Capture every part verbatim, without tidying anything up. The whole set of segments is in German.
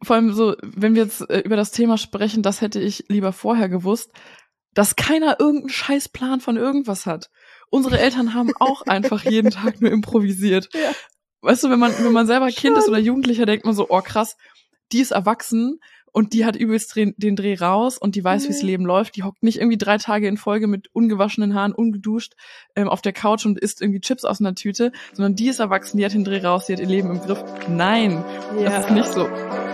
vor allem so, wenn wir jetzt äh, über das Thema sprechen, das hätte ich lieber vorher gewusst, dass keiner irgendeinen Scheißplan von irgendwas hat. Unsere Eltern haben auch einfach jeden Tag nur improvisiert. Ja. Weißt du, wenn man wenn man selber Kind Schon. ist oder Jugendlicher, denkt man so, oh krass, die ist erwachsen und die hat übelst den, den Dreh raus und die weiß, Mhm. wie's Leben läuft. Die hockt nicht irgendwie drei Tage in Folge mit ungewaschenen Haaren, ungeduscht ähm, auf der Couch und isst irgendwie Chips aus einer Tüte, sondern die ist erwachsen, die hat den Dreh raus, die hat ihr Leben im Griff. Nein, Ja. das ist nicht so.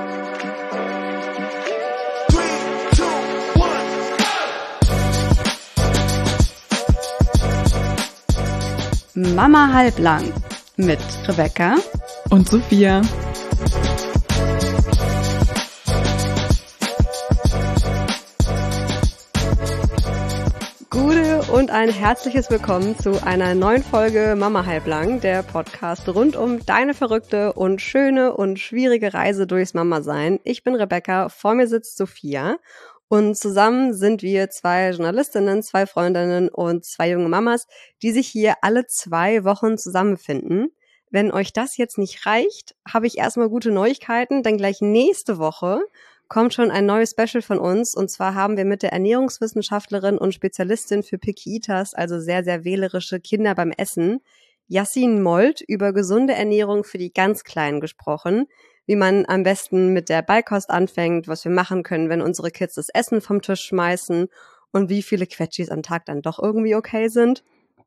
Mama halblang mit Rebecca Und Sophia. Gute und ein herzliches Willkommen zu einer neuen Folge Mama halblang, der Podcast rund um deine verrückte und schöne und schwierige Reise durchs Mama-Sein. Ich bin Rebecca, vor mir sitzt Sophia und zusammen sind wir zwei Journalistinnen, zwei Freundinnen und zwei junge Mamas, die sich hier alle zwei Wochen zusammenfinden. Wenn euch das jetzt nicht reicht, habe ich erstmal gute Neuigkeiten, denn gleich nächste Woche kommt schon ein neues Special von uns. Und zwar haben wir mit der Ernährungswissenschaftlerin und Spezialistin für Picky Eaters, also sehr, sehr wählerische Kinder beim Essen, Yassin Molt, über gesunde Ernährung für die ganz Kleinen gesprochen, wie man am besten mit der Beikost anfängt, was wir machen können, wenn unsere Kids das Essen vom Tisch schmeißen und wie viele Quetschis am Tag dann doch irgendwie okay sind.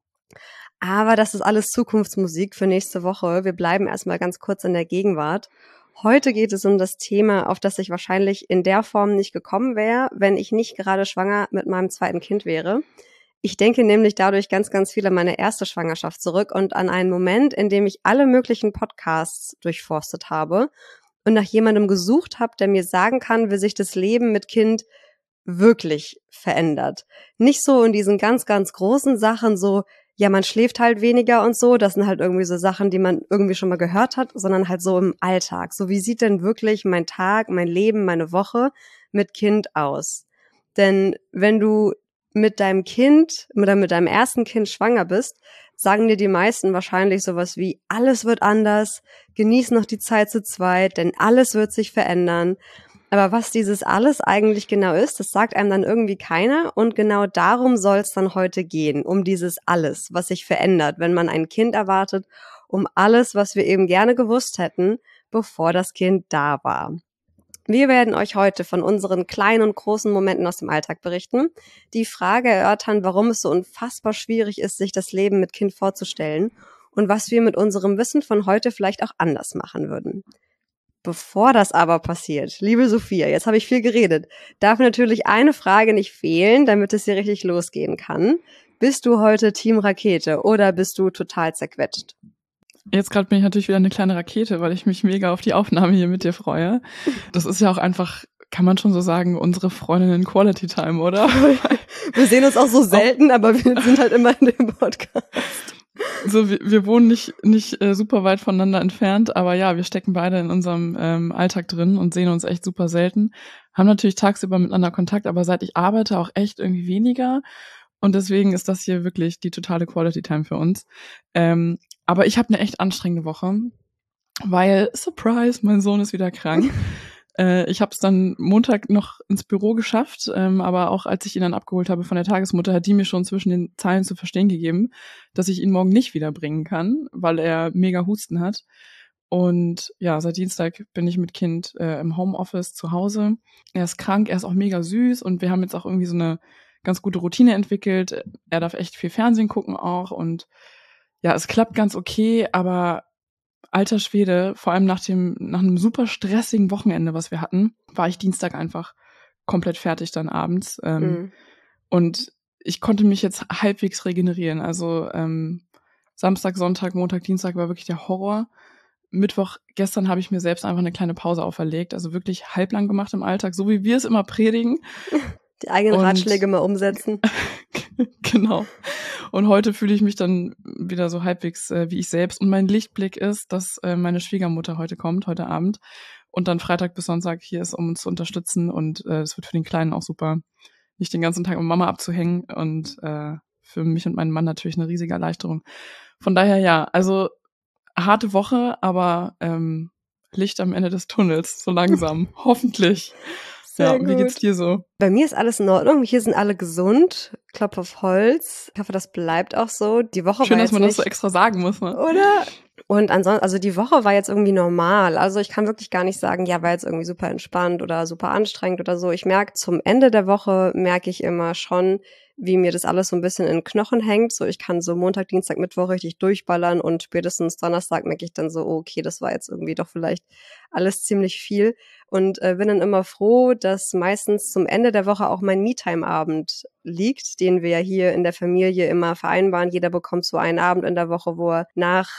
Aber das ist alles Zukunftsmusik für nächste Woche. Wir bleiben erstmal ganz kurz in der Gegenwart. Heute geht es um das Thema, auf das ich wahrscheinlich in der Form nicht gekommen wäre, wenn ich nicht gerade schwanger mit meinem zweiten Kind wäre. Ich denke nämlich dadurch ganz, ganz viel an meine erste Schwangerschaft zurück und an einen Moment, in dem ich alle möglichen Podcasts durchforstet habe und nach jemandem gesucht habe, der mir sagen kann, wie sich das Leben mit Kind wirklich verändert. Nicht so in diesen ganz, ganz großen Sachen, so ja, man schläft halt weniger und so, das sind halt irgendwie so Sachen, die man irgendwie schon mal gehört hat, sondern halt so im Alltag. So, wie sieht denn wirklich mein Tag, mein Leben, meine Woche mit Kind aus? Denn wenn du mit deinem Kind oder mit deinem ersten Kind schwanger bist, sagen dir die meisten wahrscheinlich sowas wie, alles wird anders, genieß noch die Zeit zu zweit, denn alles wird sich verändern. Aber was dieses alles eigentlich genau ist, das sagt einem dann irgendwie keiner. Und genau darum soll es dann heute gehen, um dieses alles, was sich verändert, wenn man ein Kind erwartet, um alles, was wir eben gerne gewusst hätten, bevor das Kind da war. Wir werden euch heute von unseren kleinen und großen Momenten aus dem Alltag berichten, die Frage erörtern, warum es so unfassbar schwierig ist, sich das Leben mit Kind vorzustellen und was wir mit unserem Wissen von heute vielleicht auch anders machen würden. Bevor das aber passiert, liebe Sophia, jetzt habe ich viel geredet, darf natürlich eine Frage nicht fehlen, damit es hier richtig losgehen kann. Bist du heute Team Rakete oder bist du total zerquetscht? Jetzt gerade bin ich natürlich wieder eine kleine Rakete, weil ich mich mega auf die Aufnahme hier mit dir freue. Das ist ja auch einfach, kann man schon so sagen, unsere Freundinnen Quality Time, oder? Wir sehen uns auch so selten, aber wir sind halt immer in dem Podcast. So, wir, wir wohnen nicht nicht äh, super weit voneinander entfernt, aber ja, wir stecken beide in unserem ähm, Alltag drin und sehen uns echt super selten. Haben natürlich tagsüber miteinander Kontakt, aber seit ich arbeite auch echt irgendwie weniger. Und deswegen ist das hier wirklich die totale Quality Time für uns. Ähm, aber ich habe eine echt anstrengende Woche, weil, surprise, mein Sohn ist wieder krank. äh, ich habe es dann Montag noch ins Büro geschafft, ähm, aber auch als ich ihn dann abgeholt habe von der Tagesmutter, hat die mir schon zwischen den Zeilen zu verstehen gegeben, dass ich ihn morgen nicht wiederbringen kann, weil er mega Husten hat. Und ja, seit Dienstag bin ich mit Kind äh, im Homeoffice zu Hause. Er ist krank, er ist auch mega süß und wir haben jetzt auch irgendwie so eine ganz gute Routine entwickelt. Er darf echt viel Fernsehen gucken auch und ja, es klappt ganz okay, aber alter Schwede, vor allem nach dem nach einem super stressigen Wochenende, was wir hatten, war ich Dienstag einfach komplett fertig dann abends. Ähm, Mhm. Und ich konnte mich jetzt halbwegs regenerieren. Also ähm, Samstag, Sonntag, Montag, Dienstag war wirklich der Horror. Mittwoch, gestern habe ich mir selbst einfach eine kleine Pause auferlegt, also wirklich halblang gemacht im Alltag, so wie wir es immer predigen. Die eigenen Und Ratschläge mal umsetzen. Genau. Und heute fühle ich mich dann wieder so halbwegs äh, wie ich selbst. Und mein Lichtblick ist, dass äh, meine Schwiegermutter heute kommt, heute Abend. Und dann Freitag bis Sonntag hier ist, um uns zu unterstützen. Und es äh, wird für den Kleinen auch super, nicht den ganzen Tag mit Mama abzuhängen. Und äh, für mich und meinen Mann natürlich eine riesige Erleichterung. Von daher ja, also harte Woche, aber ähm, Licht am Ende des Tunnels, so langsam, hoffentlich. Sehr ja, gut. Wie geht's dir so? Bei mir ist alles in Ordnung. Hier sind alle gesund. Klopf auf Holz. Ich hoffe, das bleibt auch so. Die Woche Schön, war dass jetzt man nicht, das so extra sagen muss, ne? Oder? Und ansonsten, also die Woche war jetzt irgendwie normal. Also ich kann wirklich gar nicht sagen, ja, war jetzt irgendwie super entspannt oder super anstrengend oder so. Ich merke, zum Ende der Woche merke ich immer schon, wie mir das alles so ein bisschen in den Knochen hängt. So, ich kann so Montag, Dienstag, Mittwoch richtig durchballern und spätestens Donnerstag merke ich dann so, oh, okay, das war jetzt irgendwie doch vielleicht alles ziemlich viel. Und äh, bin dann immer froh, dass meistens zum Ende der Woche auch mein Me-Time-Abend liegt, den wir ja hier in der Familie immer vereinbaren. Jeder bekommt so einen Abend in der Woche, wo er nach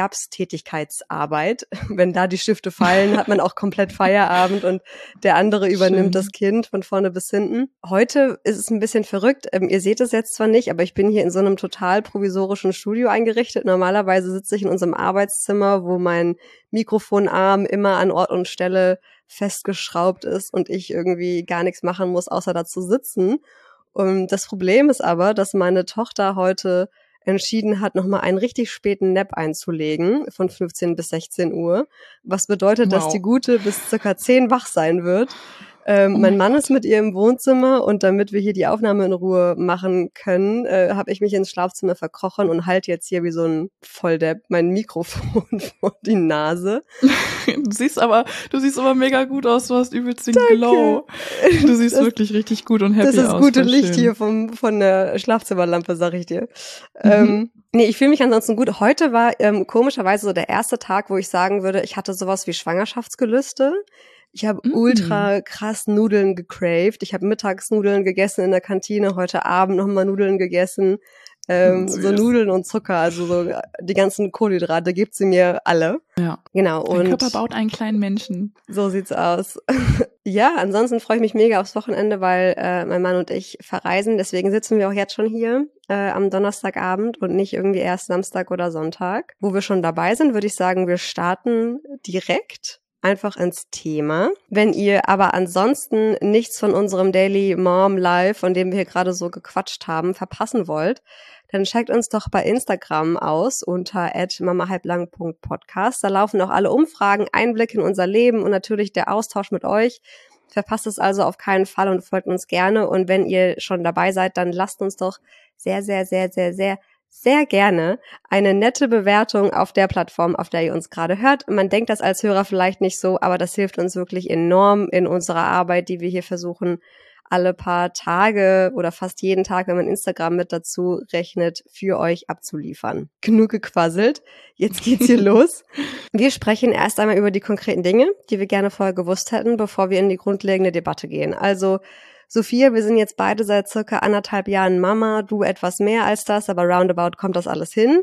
Erwerbstätigkeitsarbeit, wenn da die Stifte fallen, hat man auch komplett Feierabend und der andere übernimmt Schön. das Kind von vorne bis hinten. Heute ist es ein bisschen verrückt. Ähm, ihr seht es jetzt zwar nicht, aber ich bin hier in so einem total provisorischen Studio eingerichtet. Normalerweise sitze ich in unserem Arbeitszimmer, wo mein Mikrofonarm immer an Ort und Stelle festgeschraubt ist und ich irgendwie gar nichts machen muss, außer da zu sitzen. Und das Problem ist aber, dass meine Tochter heute entschieden hat, nochmal einen richtig späten Nap einzulegen, von fünfzehn bis sechzehn Uhr, was bedeutet, wow. dass die Gute bis circa zehn wach sein wird. Ähm, oh mein Mann Gott. ist mit ihr im Wohnzimmer und damit wir hier die Aufnahme in Ruhe machen können, äh, habe ich mich ins Schlafzimmer verkrochen und halte jetzt hier wie so ein Volldepp mein Mikrofon vor die Nase. Du siehst aber, du siehst aber mega gut aus, du hast übelst den Danke. Glow. Du siehst das, wirklich richtig gut und happy aus. Das ist aus, gute Licht schön. hier vom, von der Schlafzimmerlampe, sag ich dir. Mhm. Ähm, nee, ich fühle mich ansonsten gut. Heute war ähm, komischerweise so der erste Tag, wo ich sagen würde, ich hatte sowas wie Schwangerschaftsgelüste. Ich habe mm. ultra krass Nudeln gecraved. Ich habe mittags Nudeln gegessen in der Kantine, heute Abend nochmal Nudeln gegessen. Ähm, so Nudeln und Zucker, also so die ganzen Kohlenhydrate gibt sie mir alle. Ja. Genau. Dein und Körper baut einen kleinen Menschen. So sieht's aus. Ja, ansonsten freue ich mich mega aufs Wochenende, weil äh, mein Mann und ich verreisen. Deswegen sitzen wir auch jetzt schon hier äh, am Donnerstagabend und nicht irgendwie erst Samstag oder Sonntag. Wo wir schon dabei sind, würde ich sagen, wir starten direkt einfach ins Thema. Wenn ihr aber ansonsten nichts von unserem Daily Mom Live, von dem wir hier gerade so gequatscht haben, verpassen wollt, dann checkt uns doch bei Instagram aus unter at mamahalblang punkt podcast. Da laufen auch alle Umfragen, Einblicke in unser Leben und natürlich der Austausch mit euch. Verpasst es also auf keinen Fall und folgt uns gerne. Und wenn ihr schon dabei seid, dann lasst uns doch sehr, sehr, sehr, sehr, sehr sehr gerne eine nette Bewertung auf der Plattform, auf der ihr uns gerade hört. Man denkt das als Hörer vielleicht nicht so, aber das hilft uns wirklich enorm in unserer Arbeit, die wir hier versuchen, alle paar Tage oder fast jeden Tag, wenn man Instagram mit dazu rechnet, für euch abzuliefern. Genug gequasselt. Jetzt geht's hier los. Wir sprechen erst einmal über die konkreten Dinge, die wir gerne vorher gewusst hätten, bevor wir in die grundlegende Debatte gehen. Also Sophia, wir sind jetzt beide seit circa anderthalb Jahren Mama, du etwas mehr als das, aber roundabout kommt das alles hin.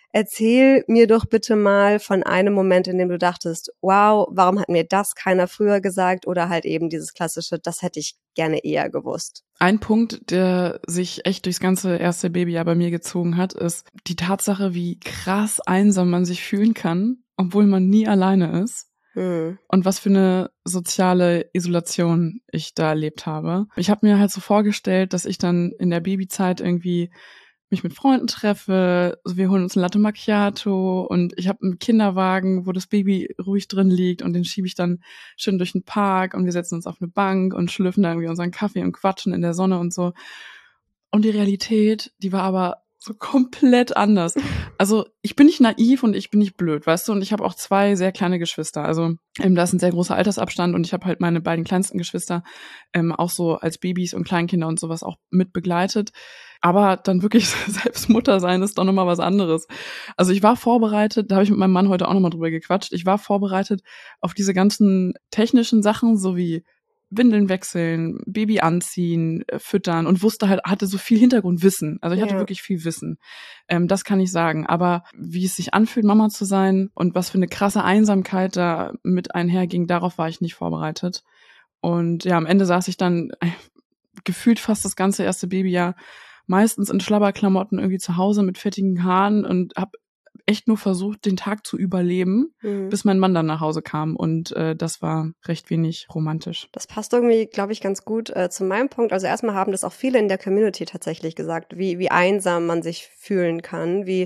Erzähl mir doch bitte mal von einem Moment, in dem du dachtest, wow, warum hat mir das keiner früher gesagt? Oder halt eben dieses klassische, das hätte ich gerne eher gewusst. Ein Punkt, der sich echt durchs ganze erste Babyjahr bei mir gezogen hat, ist die Tatsache, wie krass einsam man sich fühlen kann, obwohl man nie alleine ist. Hm. Und was für eine soziale Isolation ich da erlebt habe. Ich habe mir halt so vorgestellt, dass ich dann in der Babyzeit irgendwie mich mit Freunden treffe, also wir holen uns ein Latte Macchiato und ich habe einen Kinderwagen, wo das Baby ruhig drin liegt und den schiebe ich dann schön durch den Park und wir setzen uns auf eine Bank und schlürfen da irgendwie unseren Kaffee und quatschen in der Sonne und so. Und die Realität, die war aber so komplett anders. Also ich bin nicht naiv und ich bin nicht blöd, weißt du? Und ich habe auch zwei sehr kleine Geschwister. Also ähm, da ist ein sehr großer Altersabstand und ich habe halt meine beiden kleinsten Geschwister ähm, auch so als Babys und Kleinkinder und sowas auch mit begleitet. Aber dann wirklich selbst Mutter sein ist doch nochmal was anderes. Also ich war vorbereitet, da habe ich mit meinem Mann heute auch nochmal drüber gequatscht, ich war vorbereitet auf diese ganzen technischen Sachen, so wie Windeln wechseln, Baby anziehen, füttern und wusste halt, hatte so viel Hintergrundwissen. Also ich hatte ja. wirklich viel Wissen. Ähm, das kann ich sagen. Aber wie es sich anfühlt, Mama zu sein und was für eine krasse Einsamkeit da mit einherging, darauf war ich nicht vorbereitet. Und ja, am Ende saß ich dann äh, gefühlt fast das ganze erste Babyjahr meistens in Schlabberklamotten irgendwie zu Hause mit fettigen Haaren und habe echt nur versucht, den Tag zu überleben, mhm. bis mein Mann dann nach Hause kam. Und äh, das war recht wenig romantisch. Das passt irgendwie, glaube ich, ganz gut äh, zu meinem Punkt. Also erstmal haben das auch viele in der Community tatsächlich gesagt, wie wie einsam man sich fühlen kann, wie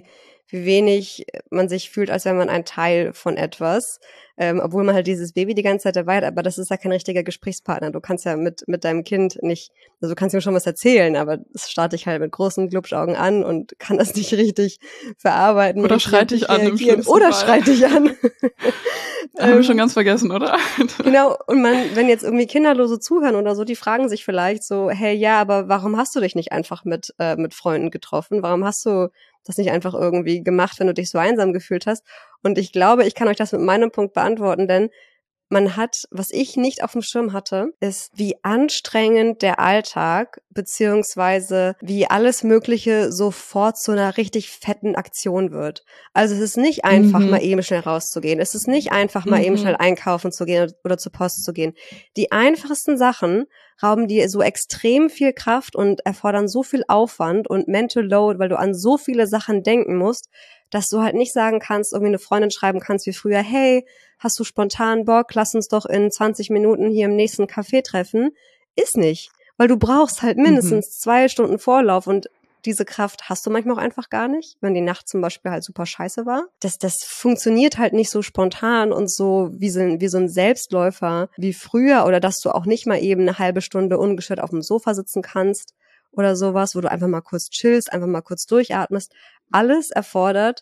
wie wenig man sich fühlt, als wäre man ein Teil von etwas, ähm, obwohl man halt dieses Baby die ganze Zeit dabei hat, aber das ist ja kein richtiger Gesprächspartner. Du kannst ja mit mit deinem Kind nicht, also du kannst ihm schon was erzählen, aber es starrt dich halt mit großen Glubschaugen an und kann das nicht richtig verarbeiten. Oder schreit dich an im schlimmsten Oder Fall. schreit dich an. Haben wir schon ganz vergessen, oder? Genau, und man, wenn jetzt irgendwie Kinderlose zuhören oder so, die fragen sich vielleicht so, hey, ja, aber warum hast du dich nicht einfach mit äh, mit Freunden getroffen? Warum hast du das nicht einfach irgendwie gemacht, wenn du dich so einsam gefühlt hast? Und ich glaube, ich kann euch das mit meinem Punkt beantworten, denn man hat, was ich nicht auf dem Schirm hatte, ist, wie anstrengend der Alltag beziehungsweise wie alles Mögliche sofort zu einer richtig fetten Aktion wird. Also es ist nicht einfach, Mhm. mal eben schnell rauszugehen. Es ist nicht einfach, mal Mhm. eben schnell einkaufen zu gehen oder zur Post zu gehen. Die einfachsten Sachen rauben dir so extrem viel Kraft und erfordern so viel Aufwand und Mental Load, weil du an so viele Sachen denken musst, dass du halt nicht sagen kannst, irgendwie eine Freundin schreiben kannst wie früher, hey, hast du spontan Bock, lass uns doch in zwanzig Minuten hier im nächsten Café treffen. Ist nicht, weil du brauchst halt mindestens mhm. zwei Stunden Vorlauf und diese Kraft hast du manchmal auch einfach gar nicht, wenn die Nacht zum Beispiel halt super scheiße war. Das, das funktioniert halt nicht so spontan und so wie so, ein, wie so ein Selbstläufer wie früher oder dass du auch nicht mal eben eine halbe Stunde ungestört auf dem Sofa sitzen kannst oder sowas, wo du einfach mal kurz chillst, einfach mal kurz durchatmest. Alles erfordert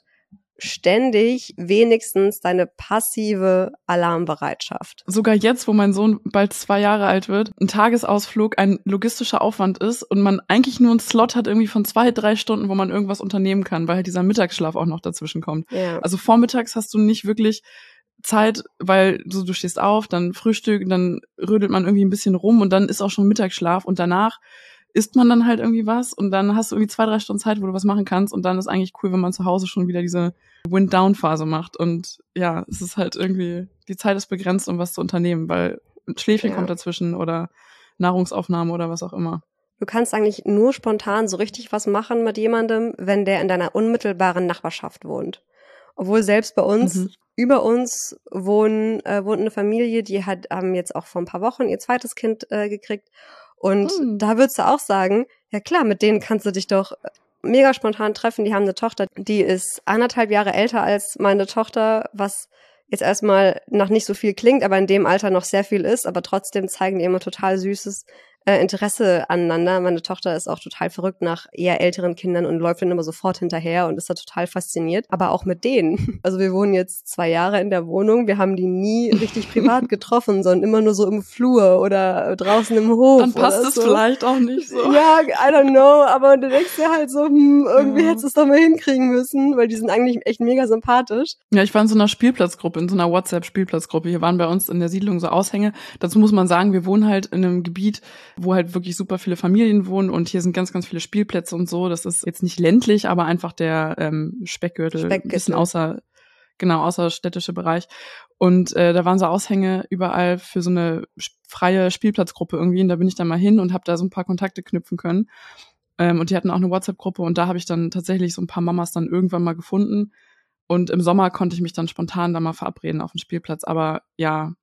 ständig wenigstens deine passive Alarmbereitschaft. Sogar jetzt, wo mein Sohn bald zwei Jahre alt wird, ein Tagesausflug ein logistischer Aufwand ist und man eigentlich nur einen Slot hat irgendwie von zwei, drei Stunden, wo man irgendwas unternehmen kann, weil halt dieser Mittagsschlaf auch noch dazwischen kommt. Ja. Also vormittags hast du nicht wirklich Zeit, weil du, du stehst auf, dann Frühstück, dann rödelt man irgendwie ein bisschen rum und dann ist auch schon Mittagsschlaf und danach isst man dann halt irgendwie was und dann hast du irgendwie zwei, drei Stunden Zeit, wo du was machen kannst und dann ist eigentlich cool, wenn man zu Hause schon wieder diese Wind-Down-Phase macht und ja, es ist halt irgendwie, die Zeit ist begrenzt, um was zu unternehmen, weil ein Schläfchen ja. kommt dazwischen oder Nahrungsaufnahme oder was auch immer. Du kannst eigentlich nur spontan so richtig was machen mit jemandem, wenn der in deiner unmittelbaren Nachbarschaft wohnt. Obwohl selbst bei uns, mhm. über uns wohnen, äh, wohnt eine Familie, die hat ähm, jetzt auch vor ein paar Wochen ihr zweites Kind äh, gekriegt. Und hm. da würdest du auch sagen, ja klar, mit denen kannst du dich doch mega spontan treffen. Die haben eine Tochter, die ist anderthalb Jahre älter als meine Tochter, was jetzt erstmal noch nicht so viel klingt, aber in dem Alter noch sehr viel ist. Aber trotzdem zeigen die immer total süßes äh, Interesse aneinander. Meine Tochter ist auch total verrückt nach eher älteren Kindern und läuft dann immer sofort hinterher und ist da total fasziniert. Aber auch mit denen. Also wir wohnen jetzt zwei Jahre in der Wohnung. Wir haben die nie richtig privat getroffen, sondern immer nur so im Flur oder draußen im Hof. Dann passt es so. vielleicht auch nicht so. Ja, I don't know. Aber du denkst dir halt so, hm, irgendwie ja. hättest du es doch mal hinkriegen müssen, weil die sind eigentlich echt mega sympathisch. Ja, ich war in so einer Spielplatzgruppe, in so einer WhatsApp-Spielplatzgruppe. Hier waren bei uns in der Siedlung so Aushänge. Dazu muss man sagen, wir wohnen halt in einem Gebiet, wo halt wirklich super viele Familien wohnen und hier sind ganz, ganz viele Spielplätze und so. Das ist jetzt nicht ländlich, aber einfach der ähm, Speckgürtel, Speckgürtel. Ein bisschen außer, genau, außerstädtische Bereich. Und äh, da waren so Aushänge überall für so eine freie Spielplatzgruppe irgendwie. Und da bin ich dann mal hin und habe da so ein paar Kontakte knüpfen können. Ähm, und die hatten auch eine WhatsApp-Gruppe und da habe ich dann tatsächlich so ein paar Mamas dann irgendwann mal gefunden. Und im Sommer konnte ich mich dann spontan da mal verabreden auf dem Spielplatz. Aber ja,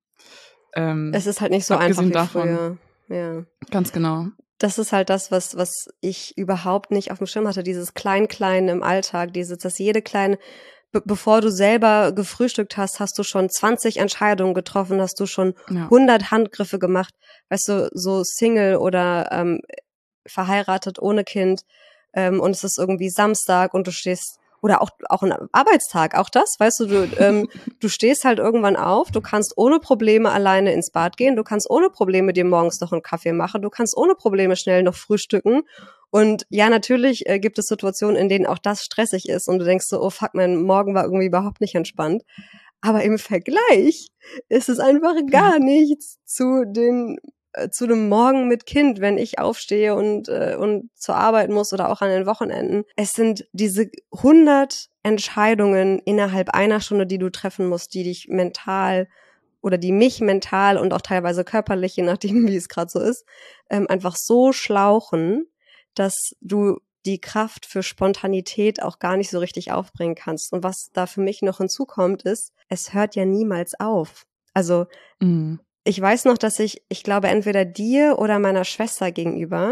ähm, es ist halt nicht so einfach wie davon, früher. Ja. Ganz genau. Das ist halt das, was was ich überhaupt nicht auf dem Schirm hatte, dieses Klein-Klein im Alltag, dieses, dass jede kleine, be- bevor du selber gefrühstückt hast, hast du schon zwanzig Entscheidungen getroffen, hast du schon Ja. hundert Handgriffe gemacht, weißt du, so Single oder ähm, verheiratet ohne Kind ähm, und es ist irgendwie Samstag und du stehst oder auch auch ein Arbeitstag, auch das, weißt du, du, ähm, du stehst halt irgendwann auf, du kannst ohne Probleme alleine ins Bad gehen, du kannst ohne Probleme dir morgens noch einen Kaffee machen, du kannst ohne Probleme schnell noch frühstücken und ja, natürlich äh, gibt es Situationen, in denen auch das stressig ist und du denkst so, oh fuck, mein Morgen war irgendwie überhaupt nicht entspannt, aber im Vergleich ist es einfach gar nichts zu den zu dem Morgen mit Kind, wenn ich aufstehe und äh, und zur Arbeit muss oder auch an den Wochenenden. Es sind diese hundert Entscheidungen innerhalb einer Stunde, die du treffen musst, die dich mental oder die mich mental und auch teilweise körperlich, je nachdem wie es gerade so ist, ähm, einfach so schlauchen, dass du die Kraft für Spontanität auch gar nicht so richtig aufbringen kannst. Und was da für mich noch hinzukommt, ist, es hört ja niemals auf. Also mhm. Ich weiß noch, dass ich, ich glaube, entweder dir oder meiner Schwester gegenüber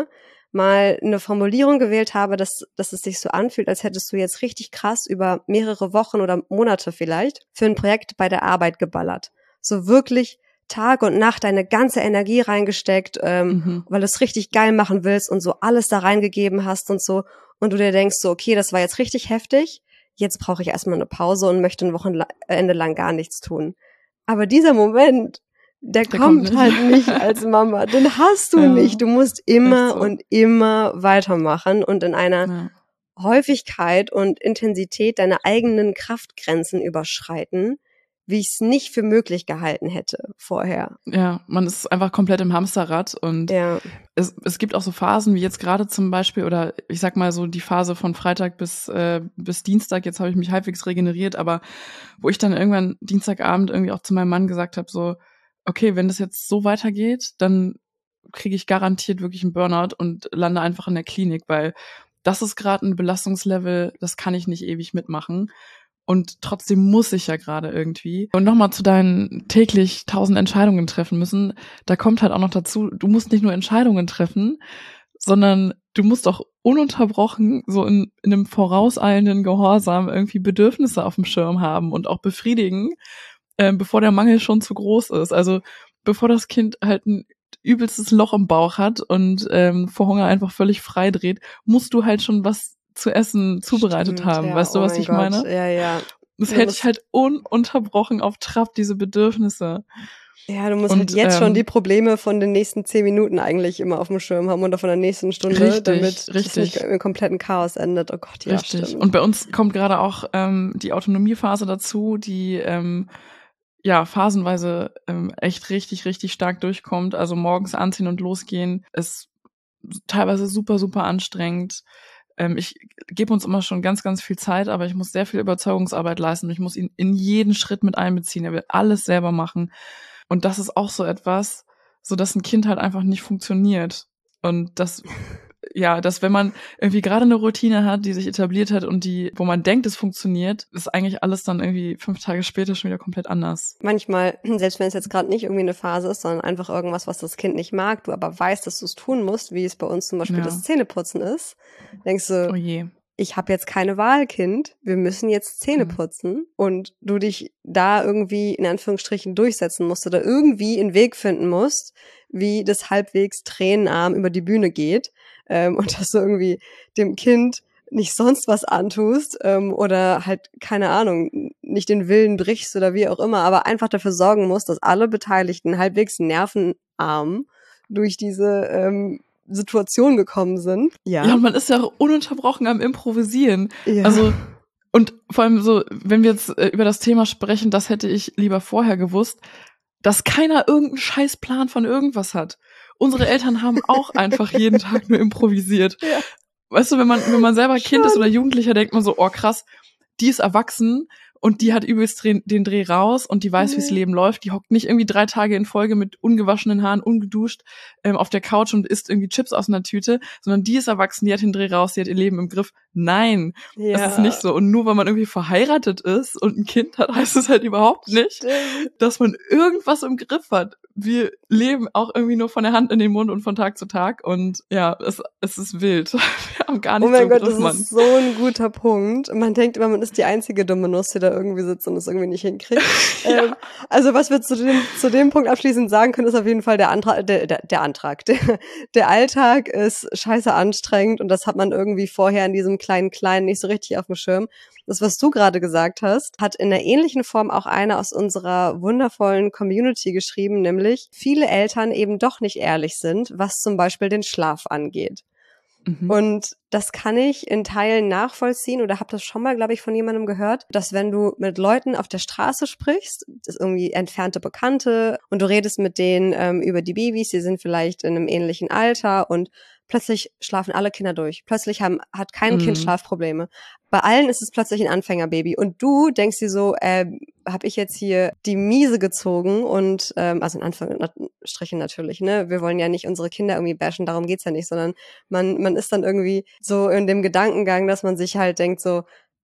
mal eine Formulierung gewählt habe, dass, dass es sich so anfühlt, als hättest du jetzt richtig krass über mehrere Wochen oder Monate vielleicht für ein Projekt bei der Arbeit geballert. So wirklich Tag und Nacht deine ganze Energie reingesteckt, ähm, Mhm. weil du es richtig geil machen willst und so alles da reingegeben hast und so. Und du dir denkst so, okay, das war jetzt richtig heftig, jetzt brauche ich erstmal eine Pause und möchte ein Wochenende lang gar nichts tun. Aber dieser Moment, der, Der kommt, kommt nicht. halt nicht als Mama. Den hast du Ja, nicht. Du musst immer so. und immer weitermachen und in einer Ja. Häufigkeit und Intensität deine eigenen Kraftgrenzen überschreiten, wie ich es nicht für möglich gehalten hätte vorher. Ja, man ist einfach komplett im Hamsterrad und Ja. es, es gibt auch so Phasen wie jetzt gerade zum Beispiel, oder ich sag mal so die Phase von Freitag bis äh, bis Dienstag, jetzt habe ich mich halbwegs regeneriert, aber wo ich dann irgendwann Dienstagabend irgendwie auch zu meinem Mann gesagt habe, so, okay, wenn das jetzt so weitergeht, dann kriege ich garantiert wirklich einen Burnout und lande einfach in der Klinik, weil das ist gerade ein Belastungslevel, das kann ich nicht ewig mitmachen. Und trotzdem muss ich ja gerade irgendwie. Und nochmal zu deinen täglich tausend Entscheidungen treffen müssen. Da kommt halt auch noch dazu, du musst nicht nur Entscheidungen treffen, sondern du musst auch ununterbrochen so in, in einem vorauseilenden Gehorsam irgendwie Bedürfnisse auf dem Schirm haben und auch befriedigen, äh, bevor der Mangel schon zu groß ist. Also bevor das Kind halt ein übelstes Loch im Bauch hat und ähm, vor Hunger einfach völlig frei dreht, musst du halt schon was zu essen zubereitet Stimmt, haben. ja, Weißt du, oh was mein ich Gott. meine? Ja, ja. Das Du hält musst- dich halt ununterbrochen auf Trab, diese Bedürfnisse. Ja, du musst Und, halt jetzt ähm, schon die Probleme von den nächsten zehn Minuten eigentlich immer auf dem Schirm haben oder von der nächsten Stunde, Richtig, damit das richtig. nicht im kompletten Chaos endet. Oh Gott, ja, Richtig. stimmt. Und bei uns kommt gerade auch ähm, die Autonomiephase dazu, die ähm, ja phasenweise ähm, echt richtig, richtig stark durchkommt. Also morgens anziehen und losgehen ist teilweise super, super anstrengend. Ähm, ich gebe uns immer schon ganz, ganz viel Zeit, aber ich muss sehr viel Überzeugungsarbeit leisten. Ich muss ihn in jeden Schritt mit einbeziehen. Er will alles selber machen. Und das ist auch so etwas, so dass ein Kind halt einfach nicht funktioniert. Und das, ja, dass wenn man irgendwie gerade eine Routine hat, die sich etabliert hat und die, wo man denkt, es funktioniert, ist eigentlich alles dann irgendwie fünf Tage später schon wieder komplett anders. Manchmal, selbst wenn es jetzt gerade nicht irgendwie eine Phase ist, sondern einfach irgendwas, was das Kind nicht mag, du aber weißt, dass du es tun musst, wie es bei uns zum Beispiel Ja. das Zähneputzen ist, denkst du, Oh je. ich habe jetzt keine Wahl, Kind, wir müssen jetzt Zähne Mhm. putzen und du dich da irgendwie in Anführungsstrichen durchsetzen musst oder irgendwie einen Weg finden musst, wie das halbwegs tränenarm über die Bühne geht ähm, und dass du irgendwie dem Kind nicht sonst was antust ähm, oder halt, keine Ahnung, nicht den Willen brichst oder wie auch immer, aber einfach dafür sorgen musst, dass alle Beteiligten halbwegs nervenarm durch diese ähm, Situation gekommen sind. Ja. Ja, und man ist ja auch ununterbrochen am Improvisieren. Ja. Also, und vor allem so, wenn wir jetzt äh, über das Thema sprechen, das hätte ich lieber vorher gewusst, dass keiner irgendeinen Scheißplan von irgendwas hat. Unsere Eltern haben auch einfach jeden Tag nur improvisiert. Ja. Weißt du, wenn man, wenn man selber Kind Schon. ist oder Jugendlicher, denkt man so, oh krass, die ist erwachsen und die hat übelst den, den Dreh raus und die weiß, Nee. wie's Leben läuft. Die hockt nicht irgendwie drei Tage in Folge mit ungewaschenen Haaren, ungeduscht ähm, auf der Couch und isst irgendwie Chips aus einer Tüte, sondern die ist erwachsen, die hat den Dreh raus, die hat ihr Leben im Griff. Nein, Ja. das ist nicht so. Und nur weil man irgendwie verheiratet ist und ein Kind hat, heißt es halt überhaupt nicht, Stimmt. dass man irgendwas im Griff hat. Wir leben auch irgendwie nur von der Hand in den Mund und von Tag zu Tag. Und ja, es, es ist wild. Wir haben gar Oh nichts mein im Gott, Griff, das Mann. ist so ein guter Punkt. Man denkt immer, man ist die einzige dumme Nuss, die da irgendwie sitzt und es irgendwie nicht hinkriegt. Ja. ähm, also was wir zu dem, zu dem Punkt abschließend sagen können, ist auf jeden Fall der Antrag, der, der, der Antrag. Der, der Alltag ist scheiße anstrengend und das hat man irgendwie vorher in diesem kleinen Kleinen nicht so richtig auf dem Schirm. Das, was du gerade gesagt hast, hat in einer ähnlichen Form auch einer aus unserer wundervollen Community geschrieben, nämlich viele Eltern eben doch nicht ehrlich sind, was zum Beispiel den Schlaf angeht. Mhm. Und das kann ich in Teilen nachvollziehen oder habe das schon mal, glaube ich, von jemandem gehört, dass wenn du mit Leuten auf der Straße sprichst, das ist irgendwie entfernte Bekannte und du redest mit denen ähm, über die Babys, die sind vielleicht in einem ähnlichen Alter und plötzlich schlafen alle Kinder durch. Plötzlich haben, hat kein Mhm. Kind Schlafprobleme. Bei allen ist es plötzlich ein Anfängerbaby. Und du denkst dir so, äh, habe ich jetzt hier die Miese gezogen und, ähm, also in Anführungsstrichen natürlich, ne? Wir wollen ja nicht unsere Kinder irgendwie bashen, darum geht's ja nicht, sondern man, man ist dann irgendwie so in dem Gedankengang, dass man sich halt denkt so,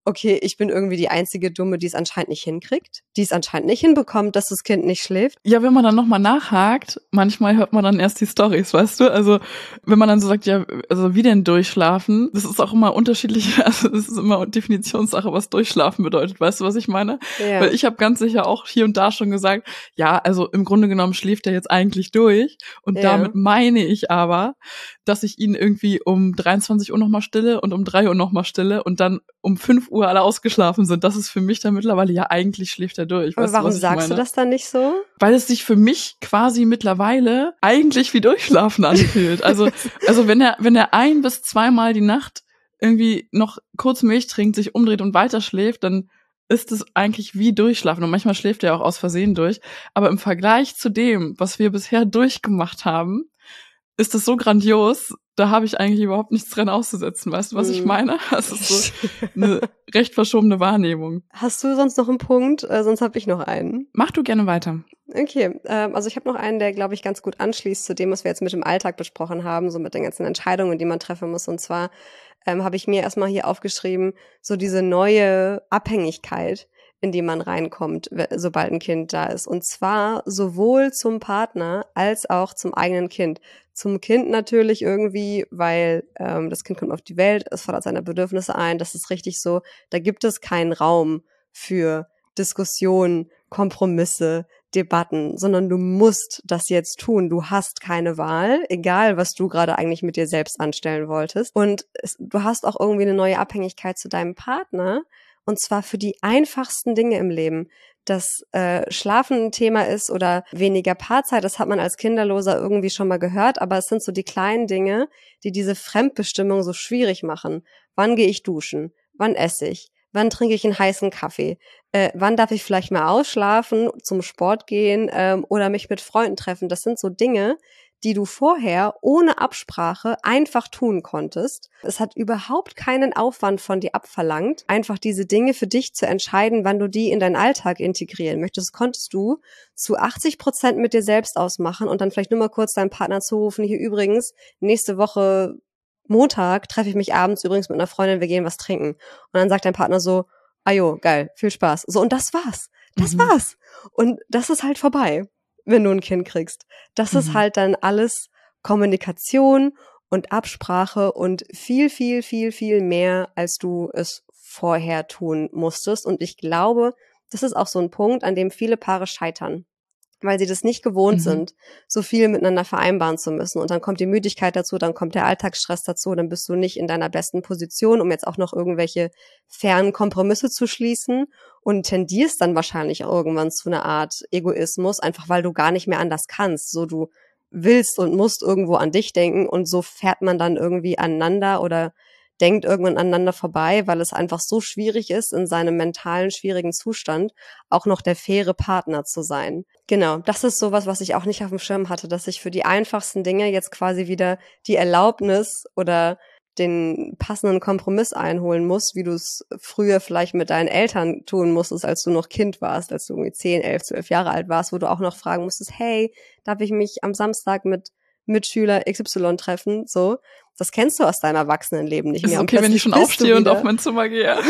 okay, ich bin irgendwie die einzige Dumme, die es anscheinend nicht hinkriegt, die es anscheinend nicht hinbekommt, dass das Kind nicht schläft. Ja, wenn man dann nochmal nachhakt, manchmal hört man dann erst die Storys, weißt du? Also wenn man dann so sagt, ja, also wie denn durchschlafen? Das ist auch immer unterschiedlich, also das ist immer Definitionssache, was durchschlafen bedeutet, weißt du, was ich meine? Ja. Weil ich habe ganz sicher auch hier und da schon gesagt, ja, also im Grunde genommen schläft er jetzt eigentlich durch und Ja. damit meine ich aber, dass ich ihn irgendwie um dreiundzwanzig Uhr nochmal stille und um drei Uhr nochmal stille und dann um fünf Uhr alle ausgeschlafen sind. Das ist für mich dann mittlerweile, ja, eigentlich schläft er durch. Aber Weißt warum du, was ich sagst meine? du das dann nicht so? Weil es sich für mich quasi mittlerweile eigentlich wie Durchschlafen anfühlt. Also, also wenn er, wenn er ein bis zweimal die Nacht irgendwie noch kurz Milch trinkt, sich umdreht und weiterschläft, dann ist es eigentlich wie Durchschlafen. Und manchmal schläft er auch aus Versehen durch. Aber im Vergleich zu dem, was wir bisher durchgemacht haben, ist das so grandios, da habe ich eigentlich überhaupt nichts dran auszusetzen. Weißt du, was ich meine? Das ist so eine recht verschobene Wahrnehmung. Hast du sonst noch einen Punkt? Äh, sonst habe ich noch einen. Mach du gerne weiter. Okay, ähm, also ich habe noch einen, der, glaube ich, ganz gut anschließt zu dem, was wir jetzt mit dem Alltag besprochen haben, so mit den ganzen Entscheidungen, die man treffen muss. Und zwar ähm, habe ich mir erstmal hier aufgeschrieben, so diese neue Abhängigkeit, in die man reinkommt, sobald ein Kind da ist. Und zwar sowohl zum Partner als auch zum eigenen Kind. Zum Kind natürlich irgendwie, weil ähm, das Kind kommt auf die Welt, es fordert seine Bedürfnisse ein, das ist richtig so. Da gibt es keinen Raum für Diskussionen, Kompromisse, Debatten, sondern du musst das jetzt tun. Du hast keine Wahl, egal was du gerade eigentlich mit dir selbst anstellen wolltest. Und es, du hast auch irgendwie eine neue Abhängigkeit zu deinem Partner, und zwar für die einfachsten Dinge im Leben. Dass äh, Schlafen ein Thema ist oder weniger Paarzeit, das hat man als Kinderloser irgendwie schon mal gehört, aber es sind so die kleinen Dinge, die diese Fremdbestimmung so schwierig machen. Wann gehe ich duschen? Wann esse ich? Wann trinke ich einen heißen Kaffee? Äh, wann darf ich vielleicht mal ausschlafen, zum Sport gehen ähm, oder mich mit Freunden treffen? Das sind so Dinge, die du vorher ohne Absprache einfach tun konntest. Es hat überhaupt keinen Aufwand von dir abverlangt, einfach diese Dinge für dich zu entscheiden, wann du die in deinen Alltag integrieren möchtest. Das konntest du zu achtzig Prozent mit dir selbst ausmachen und dann vielleicht nur mal kurz deinen Partner zurufen, hier übrigens, nächste Woche Montag treffe ich mich abends übrigens mit einer Freundin, wir gehen was trinken. Und dann sagt dein Partner so, ah jo, geil, viel Spaß. So, und das war's. Das Mhm. war's. Und das ist halt vorbei, wenn du ein Kind kriegst. Das Mhm. ist halt dann alles Kommunikation und Absprache und viel, viel, viel, viel mehr, als du es vorher tun musstest. Und ich glaube, das ist auch so ein Punkt, an dem viele Paare scheitern, weil sie das nicht gewohnt Mhm. sind, so viel miteinander vereinbaren zu müssen. Und dann kommt die Müdigkeit dazu, dann kommt der Alltagsstress dazu, dann bist du nicht in deiner besten Position, um jetzt auch noch irgendwelche fernen Kompromisse zu schließen und tendierst dann wahrscheinlich irgendwann zu einer Art Egoismus, einfach weil du gar nicht mehr anders kannst. So, du willst und musst irgendwo an dich denken und so fährt man dann irgendwie aneinander oder denkt irgendwann aneinander vorbei, weil es einfach so schwierig ist, in seinem mentalen schwierigen Zustand auch noch der faire Partner zu sein. Genau, das ist sowas, was ich auch nicht auf dem Schirm hatte, dass ich für die einfachsten Dinge jetzt quasi wieder die Erlaubnis oder den passenden Kompromiss einholen muss, wie du es früher vielleicht mit deinen Eltern tun musstest, als du noch Kind warst, als du irgendwie zehn, elf, zwölf Jahre alt warst, wo du auch noch fragen musstest, hey, darf ich mich am Samstag mit Mitschüler X Y treffen? So, das kennst du aus deinem Erwachsenenleben nicht Ist mehr. es Und okay, wenn ich plötzlich schon bist du aufstehe und wieder- auf mein Zimmer gehe? Ja.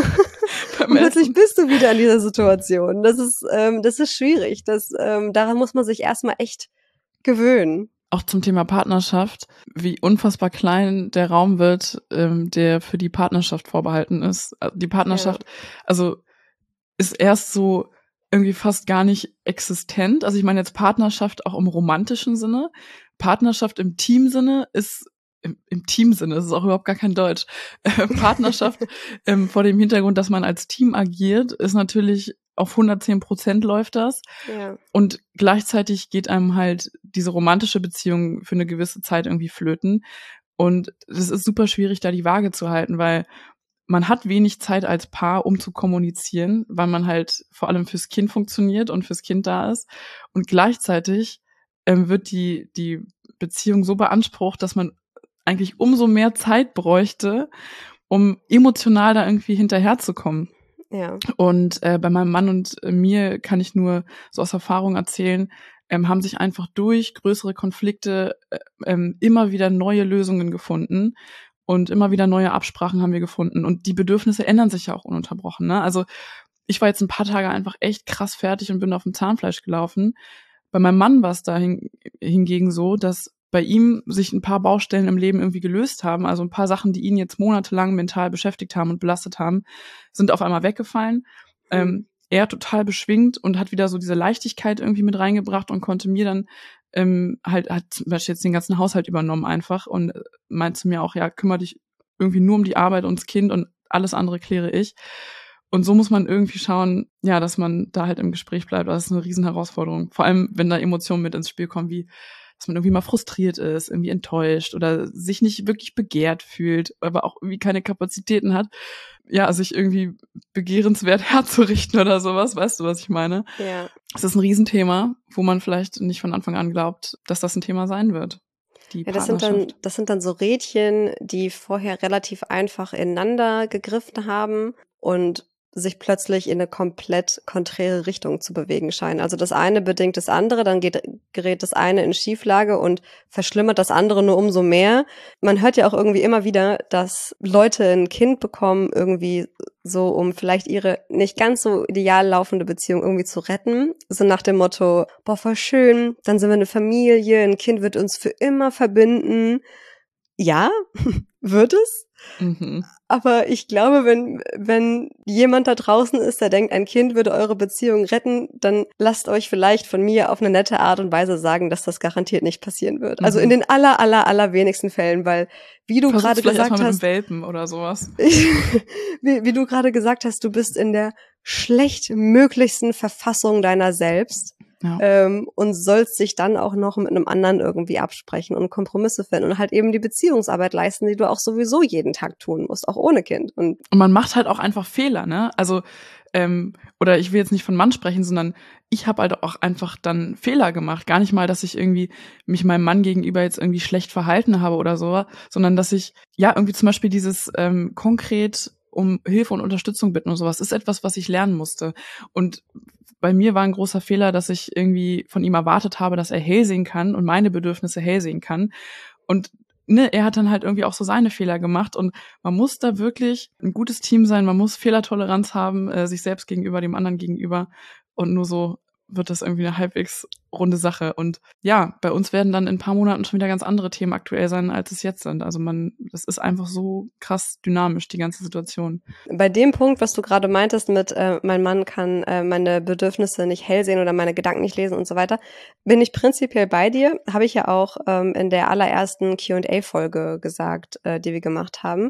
Beim Und plötzlich Essen. bist du wieder in dieser Situation. Das ist, ähm, das ist schwierig. Das, ähm, daran muss man sich erstmal echt gewöhnen. Auch zum Thema Partnerschaft, wie unfassbar klein der Raum wird, ähm, der für die Partnerschaft vorbehalten ist. Also die Partnerschaft, also ist erst so irgendwie fast gar nicht existent. Also ich meine jetzt Partnerschaft auch im romantischen Sinne. Partnerschaft im Teamsinne ist im, im Teamsinne, das ist auch überhaupt gar kein Deutsch. Äh, Partnerschaft ähm, vor dem Hintergrund, dass man als Team agiert, ist natürlich auf hundertzehn Prozent läuft das. Ja. Und gleichzeitig geht einem halt diese romantische Beziehung für eine gewisse Zeit irgendwie flöten. Und das ist super schwierig, da die Waage zu halten, weil man hat wenig Zeit als Paar, um zu kommunizieren, weil man halt vor allem fürs Kind funktioniert und fürs Kind da ist. Und gleichzeitig ähm, wird die, die Beziehung so beansprucht, dass man eigentlich umso mehr Zeit bräuchte, um emotional da irgendwie hinterherzukommen. Ja. Und äh, bei meinem Mann und äh, mir kann ich nur so aus Erfahrung erzählen, ähm, haben sich einfach durch größere Konflikte äh, ähm, immer wieder neue Lösungen gefunden. und immer wieder neue Absprachen haben wir gefunden. Und die Bedürfnisse ändern sich ja auch ununterbrochen, ne? Also ich war jetzt ein paar Tage einfach echt krass fertig und bin auf dem Zahnfleisch gelaufen. Bei meinem Mann war es da hin, hingegen so, dass bei ihm sich ein paar Baustellen im Leben irgendwie gelöst haben. Also ein paar Sachen, die ihn jetzt monatelang mental beschäftigt haben und belastet haben, sind auf einmal weggefallen. Mhm. Ähm, er total beschwingt und hat wieder so diese Leichtigkeit irgendwie mit reingebracht und konnte mir dann ähm, halt, hat zum Beispiel jetzt den ganzen Haushalt übernommen einfach und meinte zu mir auch, ja, kümmere dich irgendwie nur um die Arbeit und das Kind und alles andere kläre ich. Und so muss man irgendwie schauen, ja, dass man da halt im Gespräch bleibt. Das ist eine riesen Herausforderung. Vor allem, wenn da Emotionen mit ins Spiel kommen, wie dass man irgendwie mal frustriert ist, irgendwie enttäuscht oder sich nicht wirklich begehrt fühlt, aber auch irgendwie keine Kapazitäten hat, ja, sich irgendwie begehrenswert herzurichten oder sowas. Weißt du, was ich meine? Ja. Es ist ein Riesenthema, wo man vielleicht nicht von Anfang an glaubt, dass das ein Thema sein wird. Die ja, das sind dann, das sind dann so Rädchen, die vorher relativ einfach ineinander gegriffen haben und sich plötzlich in eine komplett konträre Richtung zu bewegen scheinen. Also das eine bedingt das andere, dann geht, gerät das eine in Schieflage und verschlimmert das andere nur umso mehr. Man hört ja auch irgendwie immer wieder, dass Leute ein Kind bekommen, irgendwie so, um vielleicht ihre nicht ganz so ideal laufende Beziehung irgendwie zu retten. So nach dem Motto, boah, voll schön, dann sind wir eine Familie, ein Kind wird uns für immer verbinden. Ja, wird es. Mhm. Aber ich glaube, wenn wenn jemand da draußen ist, der denkt, ein Kind würde eure Beziehung retten, dann lasst euch vielleicht von mir auf eine nette Art und Weise sagen, dass das garantiert nicht passieren wird. Mhm. Also in den aller, aller, aller wenigsten Fällen, weil wie du gerade gesagt hast, mit einem Welpen oder sowas. wie, wie du gerade gesagt hast, du bist in der schlechtmöglichsten Verfassung deiner selbst. Ja. Ähm, und sollst dich dann auch noch mit einem anderen irgendwie absprechen und Kompromisse finden und halt eben die Beziehungsarbeit leisten, die du auch sowieso jeden Tag tun musst, auch ohne Kind. Und, und man macht halt auch einfach Fehler, ne? Also, ähm, oder ich will jetzt nicht von Mann sprechen, sondern ich habe halt auch einfach dann Fehler gemacht. Gar nicht mal, dass ich irgendwie mich meinem Mann gegenüber jetzt irgendwie schlecht verhalten habe oder so, sondern dass ich, ja, irgendwie zum Beispiel dieses ähm, konkret um Hilfe und Unterstützung bitten und sowas ist etwas, was ich lernen musste. Und bei mir war ein großer Fehler, dass ich irgendwie von ihm erwartet habe, dass er hell sehen kann und meine Bedürfnisse hell sehen kann. Und ne, er hat dann halt irgendwie auch so seine Fehler gemacht. Und man muss da wirklich ein gutes Team sein. Man muss Fehlertoleranz haben, äh, sich selbst gegenüber, dem anderen gegenüber. Und nur so wird das irgendwie eine halbwegs runde Sache. Und ja, bei uns werden dann in ein paar Monaten schon wieder ganz andere Themen aktuell sein, als es jetzt sind. Also man, das ist einfach so krass dynamisch, die ganze Situation. Bei dem Punkt, was du gerade meintest mit, äh, mein Mann kann äh, meine Bedürfnisse nicht hell sehen oder meine Gedanken nicht lesen und so weiter, bin ich prinzipiell bei dir. Habe ich ja auch ähm, in der allerersten Q and A-Folge gesagt, äh, die wir gemacht haben.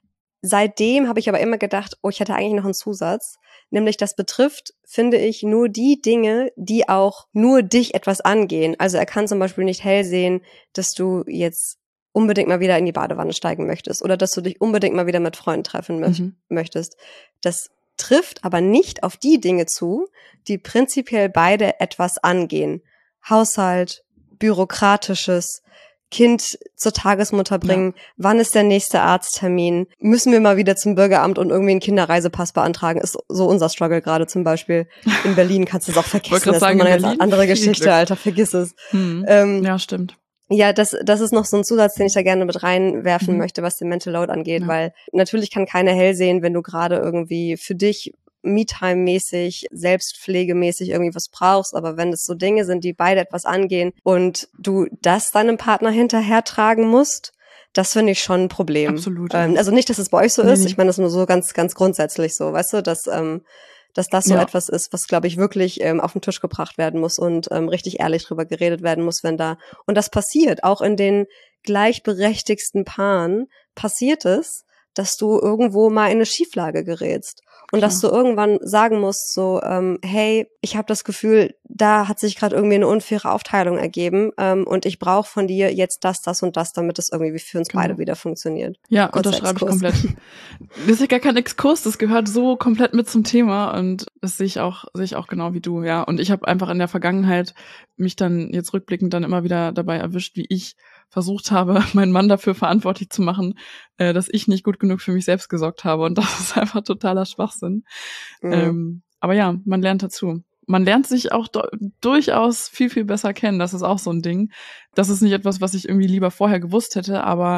Seitdem habe ich aber immer gedacht, oh, ich hätte eigentlich noch einen Zusatz. Nämlich das betrifft, finde ich, nur die Dinge, die auch nur dich etwas angehen. Also er kann zum Beispiel nicht hell sehen, dass du jetzt unbedingt mal wieder in die Badewanne steigen möchtest oder dass du dich unbedingt mal wieder mit Freunden treffen mö- mhm. möchtest. Das trifft aber nicht auf die Dinge zu, die prinzipiell beide etwas angehen. Haushalt, Bürokratisches, Kind zur Tagesmutter bringen, ja. Wann ist der nächste Arzttermin, müssen wir mal wieder zum Bürgeramt und irgendwie einen Kinderreisepass beantragen, ist so unser Struggle gerade zum Beispiel. In Berlin kannst du es auch vergessen, das ist immer eine ganz andere Geschichte, Alter, vergiss es. Hm. Ähm, ja, stimmt. Ja, das das ist noch so ein Zusatz, den ich da gerne mit reinwerfen mhm. möchte, was den Mental Load angeht, ja. Weil natürlich kann keiner hell sehen, wenn du gerade irgendwie für dich Me-Time-mäßig, selbstpflegemäßig irgendwie was brauchst, aber wenn es so Dinge sind, die beide etwas angehen und du das deinem Partner hinterhertragen musst, das finde ich schon ein Problem. Absolut. Ähm, ja. Also nicht, dass es bei euch so nee, ist, nee. Ich meine das nur so ganz ganz grundsätzlich so, weißt du, dass ähm, dass das so ja. etwas ist, was, glaube ich, wirklich ähm, auf den Tisch gebracht werden muss und ähm, richtig ehrlich drüber geredet werden muss, wenn da, und das passiert, auch in den gleichberechtigsten Paaren passiert es, dass du irgendwo mal in eine Schieflage gerätst. Und Klar. Dass du irgendwann sagen musst, so, ähm, hey, ich habe das Gefühl, da hat sich gerade irgendwie eine unfaire Aufteilung ergeben ähm, und ich brauche von dir jetzt das, das und das, damit es irgendwie für uns genau. beide wieder funktioniert. Ja, unterschreibe ich komplett. Das ist ja gar kein Exkurs, das gehört so komplett mit zum Thema und das sehe ich auch, sehe ich auch genau wie du, ja. Und ich habe einfach in der Vergangenheit mich dann jetzt rückblickend dann immer wieder dabei erwischt, wie ich versucht habe, meinen Mann dafür verantwortlich zu machen, äh, dass ich nicht gut genug für mich selbst gesorgt habe. Und das ist einfach totaler Schwachsinn. Mhm. Ähm, aber ja, man lernt dazu. Man lernt sich auch do- durchaus viel, viel besser kennen. Das ist auch so ein Ding. Das ist nicht etwas, was ich irgendwie lieber vorher gewusst hätte, aber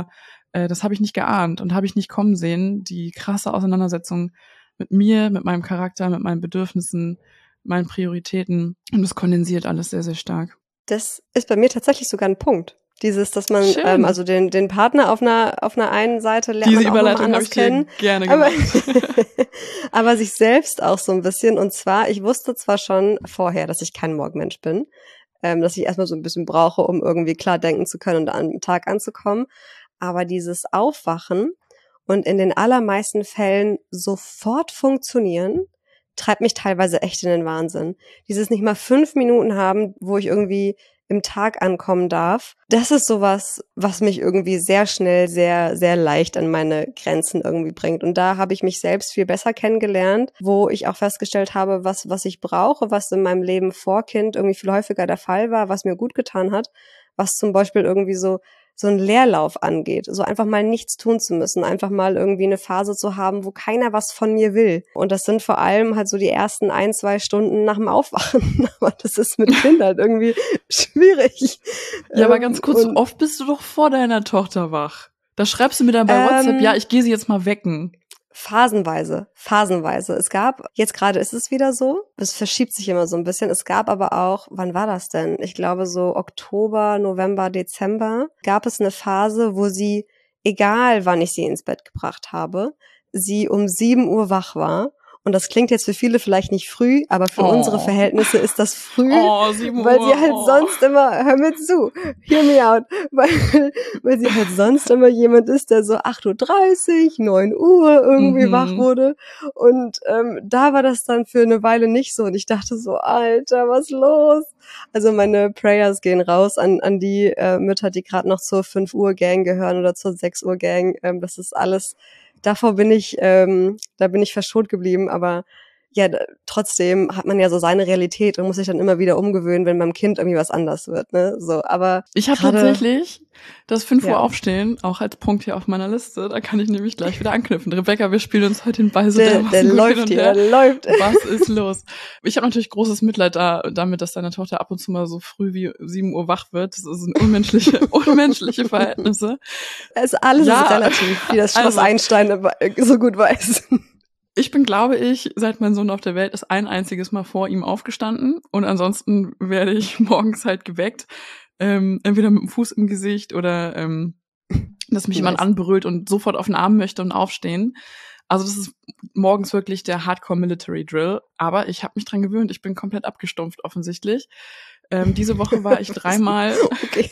äh, das habe ich nicht geahnt und habe ich nicht kommen sehen. Die krasse Auseinandersetzung mit mir, mit meinem Charakter, mit meinen Bedürfnissen, meinen Prioritäten. Und das kondensiert alles sehr, sehr stark. Das ist bei mir tatsächlich sogar ein Punkt. Dieses, dass man ähm, also den den Partner auf einer auf einer einen Seite lernt Diese man auch Überleitung anders ich dir kennen, gerne aber, gemacht. aber sich selbst auch so ein bisschen. Und zwar, ich wusste zwar schon vorher, dass ich kein Morgenmensch bin, ähm, dass ich erstmal so ein bisschen brauche, um irgendwie klar denken zu können und an den Tag anzukommen. Aber dieses Aufwachen und in den allermeisten Fällen sofort funktionieren, treibt mich teilweise echt in den Wahnsinn. Dieses nicht mal fünf Minuten haben, wo ich irgendwie im Tag ankommen darf, das ist sowas, was mich irgendwie sehr schnell, sehr, sehr leicht an meine Grenzen irgendwie bringt. Und da habe ich mich selbst viel besser kennengelernt, wo ich auch festgestellt habe, was, was ich brauche, was in meinem Leben vor Kind irgendwie viel häufiger der Fall war, was mir gut getan hat, was zum Beispiel irgendwie so so ein Leerlauf angeht, so einfach mal nichts tun zu müssen, einfach mal irgendwie eine Phase zu haben, wo keiner was von mir will. Und das sind vor allem halt so die ersten ein, zwei Stunden nach dem Aufwachen. Aber das ist mit Kindern halt irgendwie schwierig. Ja, aber ganz kurz, Und, oft bist du doch vor deiner Tochter wach. Da schreibst du mir dann bei ähm, WhatsApp, ja, ich gehe sie jetzt mal wecken. Phasenweise, phasenweise. Es gab, jetzt gerade ist es wieder so, es verschiebt sich immer so ein bisschen. Es gab aber auch, wann war das denn? Ich glaube so Oktober, November, Dezember, gab es eine Phase, wo sie, egal wann ich sie ins Bett gebracht habe, sie um sieben Uhr wach war. Und das klingt jetzt für viele vielleicht nicht früh, aber für Oh. unsere Verhältnisse ist das früh, oh, sieben weil Uhr. sie halt oh. sonst immer, hör mir zu, hear me out, weil, weil sie halt sonst immer jemand ist, der so acht Uhr dreißig, neun Uhr irgendwie Mhm. wach wurde. Und ähm, da war das dann für eine Weile nicht so. Und ich dachte so, Alter, was los? Also meine Prayers gehen raus an an die äh, Mütter, die gerade noch zur fünf Uhr Gang gehören oder zur sechs Uhr Gang. Ähm, das ist alles, davor bin ich, ähm, da bin ich verschont geblieben, aber ja, d- trotzdem hat man ja so seine Realität und muss sich dann immer wieder umgewöhnen, wenn beim Kind irgendwie was anders wird, ne? So, aber Ich habe gerade- tatsächlich das fünf Uhr Ja. Aufstehen auch als Punkt hier auf meiner Liste. Da kann ich nämlich gleich wieder anknüpfen. Rebecca, wir spielen uns heute den Ball so der, dermaßen der gut hin läuft und hier, her. der läuft. Was ist los? Ich habe natürlich großes Mitleid da, damit, dass deine Tochter ab und zu mal so früh wie sieben Uhr wach wird. Das sind unmenschliche, unmenschliche Verhältnisse. Es alles Ja. ist relativ, wie das Schloss Also- Einstein aber so gut weiß. Ich bin, glaube ich, seit mein Sohn auf der Welt ist, ein einziges Mal vor ihm aufgestanden und ansonsten werde ich morgens halt geweckt, ähm, entweder mit dem Fuß im Gesicht oder ähm, dass mich Nice. jemand anbrüllt und sofort auf den Arm möchte und aufstehen. Also das ist morgens wirklich der Hardcore-Military-Drill, aber ich habe mich dran gewöhnt, ich bin komplett abgestumpft offensichtlich. Ähm, diese Woche war ich dreimal, Okay.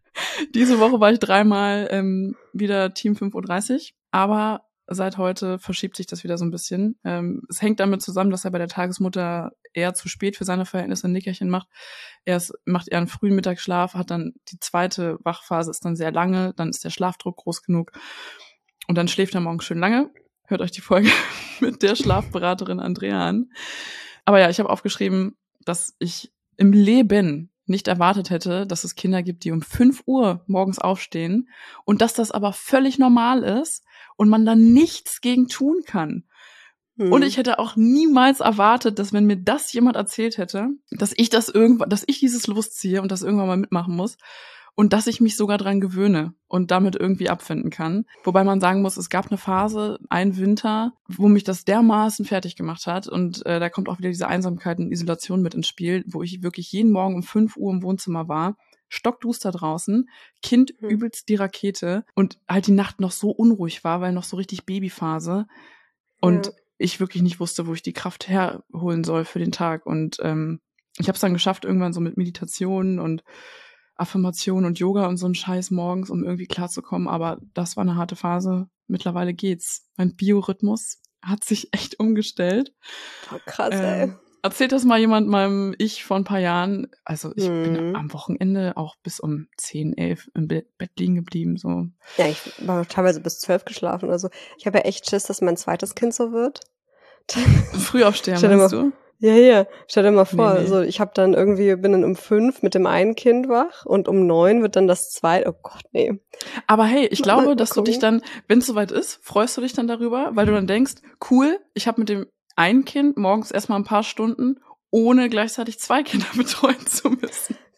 diese Woche war ich dreimal ähm, wieder Team fünf Uhr dreißig, aber seit heute verschiebt sich das wieder so ein bisschen. Ähm, es hängt damit zusammen, dass er bei der Tagesmutter eher zu spät für seine Verhältnisse ein Nickerchen macht. Er ist, macht eher einen frühen Mittagsschlaf, hat dann die zweite Wachphase ist dann sehr lange, dann ist der Schlafdruck groß genug und dann schläft er morgens schön lange. Hört euch die Folge mit der Schlafberaterin Andrea an. Aber ja, ich habe aufgeschrieben, dass ich im Leben nicht erwartet hätte, dass es Kinder gibt, die um fünf Uhr morgens aufstehen und dass das aber völlig normal ist und man da nichts gegen tun kann. Hm. Und ich hätte auch niemals erwartet, dass wenn mir das jemand erzählt hätte, dass ich das irgendwann, dass ich dieses losziehe und das irgendwann mal mitmachen muss und dass ich mich sogar dran gewöhne und damit irgendwie abfinden kann. Wobei man sagen muss, es gab eine Phase, ein Winter, wo mich das dermaßen fertig gemacht hat und äh, da kommt auch wieder diese Einsamkeit und Isolation mit ins Spiel, wo ich wirklich jeden Morgen um fünf Uhr im Wohnzimmer war, stockduster draußen, Kind Hm. übelst die Rakete und halt die Nacht noch so unruhig war, weil noch so richtig Babyphase und Ja. ich wirklich nicht wusste, wo ich die Kraft herholen soll für den Tag. Und ähm, ich habe es dann geschafft, irgendwann so mit Meditation und Affirmation und Yoga und so ein Scheiß morgens, um irgendwie klarzukommen. Aber das war eine harte Phase. Mittlerweile geht's. Mein Biorhythmus hat sich echt umgestellt. Boah, krass, Ähm, ey. erzählt das mal jemand meinem Ich vor ein paar Jahren. Also ich Mhm. bin am Wochenende auch bis um zehn, elf im Be- Bett liegen geblieben. So. Ja, ich war teilweise bis zwölf geschlafen oder so. Ich habe ja echt Schiss, dass mein zweites Kind so wird. Frühaufsteher, Stell dir meinst mal- du? Ja, ja. Stell dir mal vor, Nee, nee. so ich habe dann irgendwie bin dann um fünf mit dem einen Kind wach und um neun wird dann das zweite. Oh Gott, nee. Aber hey, ich Mal- glaube, mal dass du dich gucken. dann, wenn es soweit ist, freust du dich dann darüber, weil du dann denkst, cool, ich habe mit dem einen Kind morgens erstmal ein paar Stunden, ohne gleichzeitig zwei Kinder betreuen zu müssen.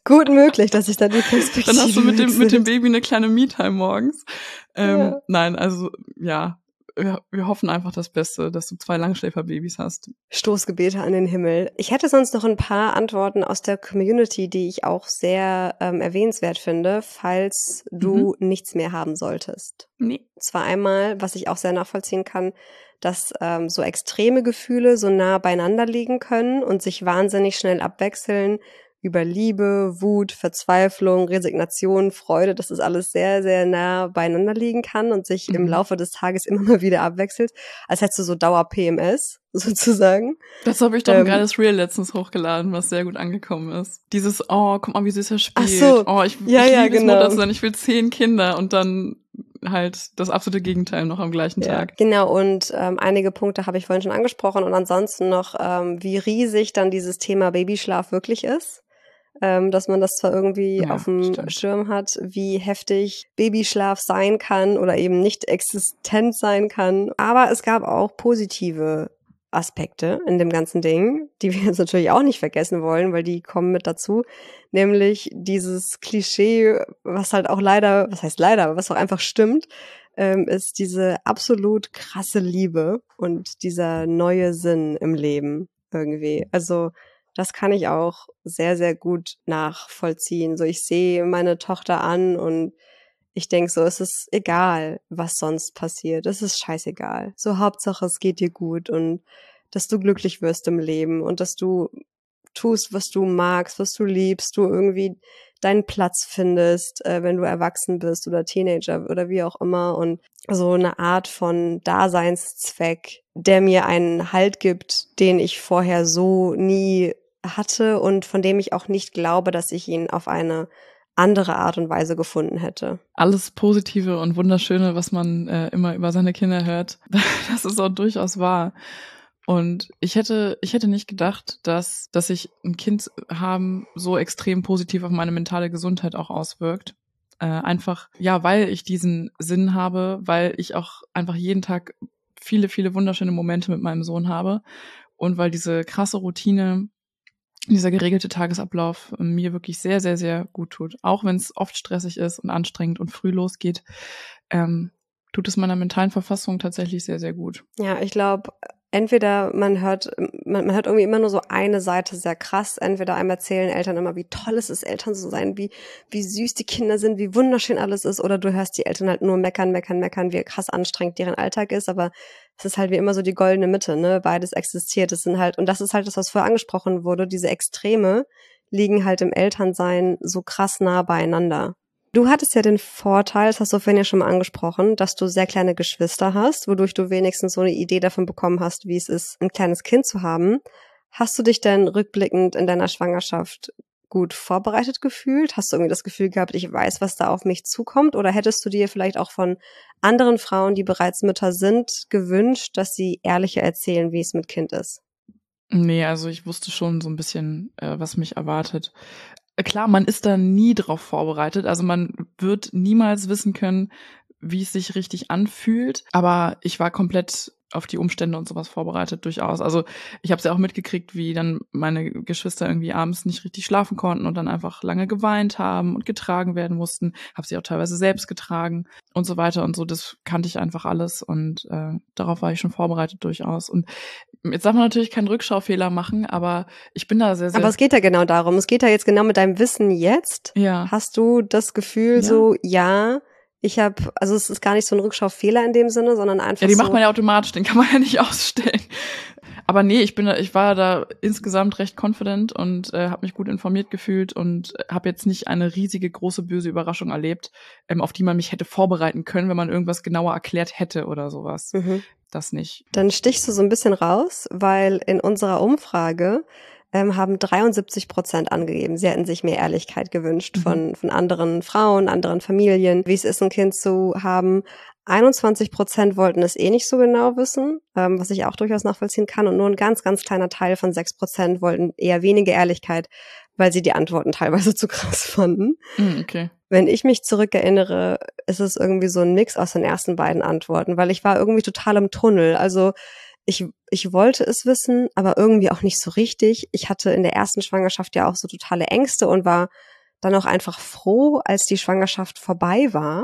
gut möglich, dass ich da die Perspektive Dann hast du mit dem, mit dem wechselt. Baby eine kleine Me-Time morgens. Ähm, Ja. Nein, also ja, wir, wir hoffen einfach das Beste, dass du zwei Langschläferbabys hast. Stoßgebete an den Himmel. Ich hätte sonst noch ein paar Antworten aus der Community, die ich auch sehr ähm, erwähnenswert finde, falls du Mhm. nichts mehr haben solltest. Nee. Zwar einmal, was ich auch sehr nachvollziehen kann, dass ähm, so extreme Gefühle so nah beieinander liegen können und sich wahnsinnig schnell abwechseln über Liebe, Wut, Verzweiflung, Resignation, Freude, dass das alles sehr, sehr nah beieinander liegen kann und sich im Mhm. Laufe des Tages immer mal wieder abwechselt, als hättest du so Dauer-P M S sozusagen. Das habe ich doch ein Ähm, geiles Reel letztens hochgeladen, was sehr gut angekommen ist. Dieses, oh, guck mal, wie süß er Ach spielt. so, Oh, ich, ja, ich ja, liebe es, genau. Mutter zu sein. Ich will zehn Kinder und dann halt das absolute Gegenteil noch am gleichen Ja, Tag. genau. Und ähm, einige Punkte habe ich vorhin schon angesprochen und ansonsten noch, ähm, wie riesig dann dieses Thema Babyschlaf wirklich ist. Ähm, dass man das zwar irgendwie Ja, auf dem stimmt. Schirm hat, wie heftig Babyschlaf sein kann oder eben nicht existent sein kann. Aber es gab auch positive Aspekte in dem ganzen Ding, die wir jetzt natürlich auch nicht vergessen wollen, weil die kommen mit dazu. Nämlich dieses Klischee, was halt auch leider, was heißt leider, aber was auch einfach stimmt, ähm, ist diese absolut krasse Liebe und dieser neue Sinn im Leben irgendwie. Also das kann ich auch sehr, sehr gut nachvollziehen. So, ich sehe meine Tochter an und ich denke so, es ist egal, was sonst passiert. Es ist scheißegal. So, Hauptsache, es geht dir gut und dass du glücklich wirst im Leben und dass du tust, was du magst, was du liebst, du irgendwie deinen Platz findest, äh, wenn du erwachsen bist oder Teenager oder wie auch immer und so eine Art von Daseinszweck, der mir einen Halt gibt, den ich vorher so nie hatte und von dem ich auch nicht glaube, dass ich ihn auf eine andere Art und Weise gefunden hätte. Alles Positive und Wunderschöne, was man äh, immer über seine Kinder hört, das ist auch durchaus wahr. Und ich hätte, ich hätte nicht gedacht, dass, dass sich ein Kind haben so extrem positiv auf meine mentale Gesundheit auch auswirkt. Äh, einfach, ja, weil ich diesen Sinn habe, weil ich auch einfach jeden Tag viele, viele wunderschöne Momente mit meinem Sohn habe und weil diese krasse Routine, dieser geregelte Tagesablauf mir wirklich sehr, sehr, sehr gut tut. Auch wenn es oft stressig ist und anstrengend und früh losgeht, ähm, tut es meiner mentalen Verfassung tatsächlich sehr, sehr gut. Ja, ich glaube, entweder man hört, man, man hört irgendwie immer nur so eine Seite sehr krass. Entweder einem erzählen Eltern immer, wie toll es ist, Eltern zu sein, wie, wie süß die Kinder sind, wie wunderschön alles ist. Oder du hörst die Eltern halt nur meckern, meckern, meckern, wie krass anstrengend deren Alltag ist. Aber es ist halt wie immer so die goldene Mitte, ne? Beides existiert. Es sind halt, und das ist halt das, was vorher angesprochen wurde. Diese Extreme liegen halt im Elternsein so krass nah beieinander. Du hattest ja den Vorteil, das hast du vorhin ja schon mal angesprochen, dass du sehr kleine Geschwister hast, wodurch du wenigstens so eine Idee davon bekommen hast, wie es ist, ein kleines Kind zu haben. Hast du dich denn rückblickend in deiner Schwangerschaft gut vorbereitet gefühlt? Hast du irgendwie das Gefühl gehabt, ich weiß, was da auf mich zukommt? Oder hättest du dir vielleicht auch von anderen Frauen, die bereits Mütter sind, gewünscht, dass sie ehrlicher erzählen, wie es mit Kind ist? Nee, also ich wusste schon so ein bisschen, äh, was mich erwartet. Klar, man ist da nie drauf vorbereitet. Also man wird niemals wissen können, wie es sich richtig anfühlt. Aber ich war komplett auf die Umstände und sowas vorbereitet, durchaus. Also ich habe es ja auch mitgekriegt, wie dann meine Geschwister irgendwie abends nicht richtig schlafen konnten und dann einfach lange geweint haben und getragen werden mussten. Habe sie auch teilweise selbst getragen und so weiter und so. Das kannte ich einfach alles und äh, darauf war ich schon vorbereitet, durchaus. Und jetzt darf man natürlich keinen Rückschaufehler machen, aber ich bin da sehr, sehr... Aber es geht ja genau darum. Es geht ja jetzt genau mit deinem Wissen jetzt. Ja. Hast du das Gefühl Ja. so, ja, ich habe, also es ist gar nicht so ein Rückschaufehler in dem Sinne, sondern einfach Ja, die so. macht man ja automatisch, den kann man ja nicht ausstellen. Aber nee, ich bin da, ich war da insgesamt recht confident und äh, habe mich gut informiert gefühlt und habe jetzt nicht eine riesige, große, böse Überraschung erlebt, ähm, auf die man mich hätte vorbereiten können, wenn man irgendwas genauer erklärt hätte oder sowas. Mhm. Das nicht. Dann stichst du so ein bisschen raus, weil in unserer Umfrage ähm, haben dreiundsiebzig Prozent angegeben, sie hätten sich mehr Ehrlichkeit gewünscht Mhm. von von anderen Frauen, anderen Familien, wie es ist, ein Kind zu haben. einundzwanzig Prozent wollten es eh nicht so genau wissen, ähm, was ich auch durchaus nachvollziehen kann. Und nur ein ganz, ganz kleiner Teil von sechs Prozent wollten eher wenige Ehrlichkeit, weil sie die Antworten teilweise zu krass fanden. Mhm, okay. Wenn ich mich zurückerinnere, ist es irgendwie so ein Mix aus den ersten beiden Antworten, weil ich war irgendwie total im Tunnel. Also ich, ich wollte es wissen, aber irgendwie auch nicht so richtig. Ich hatte in der ersten Schwangerschaft ja auch so totale Ängste und war dann auch einfach froh, als die Schwangerschaft vorbei war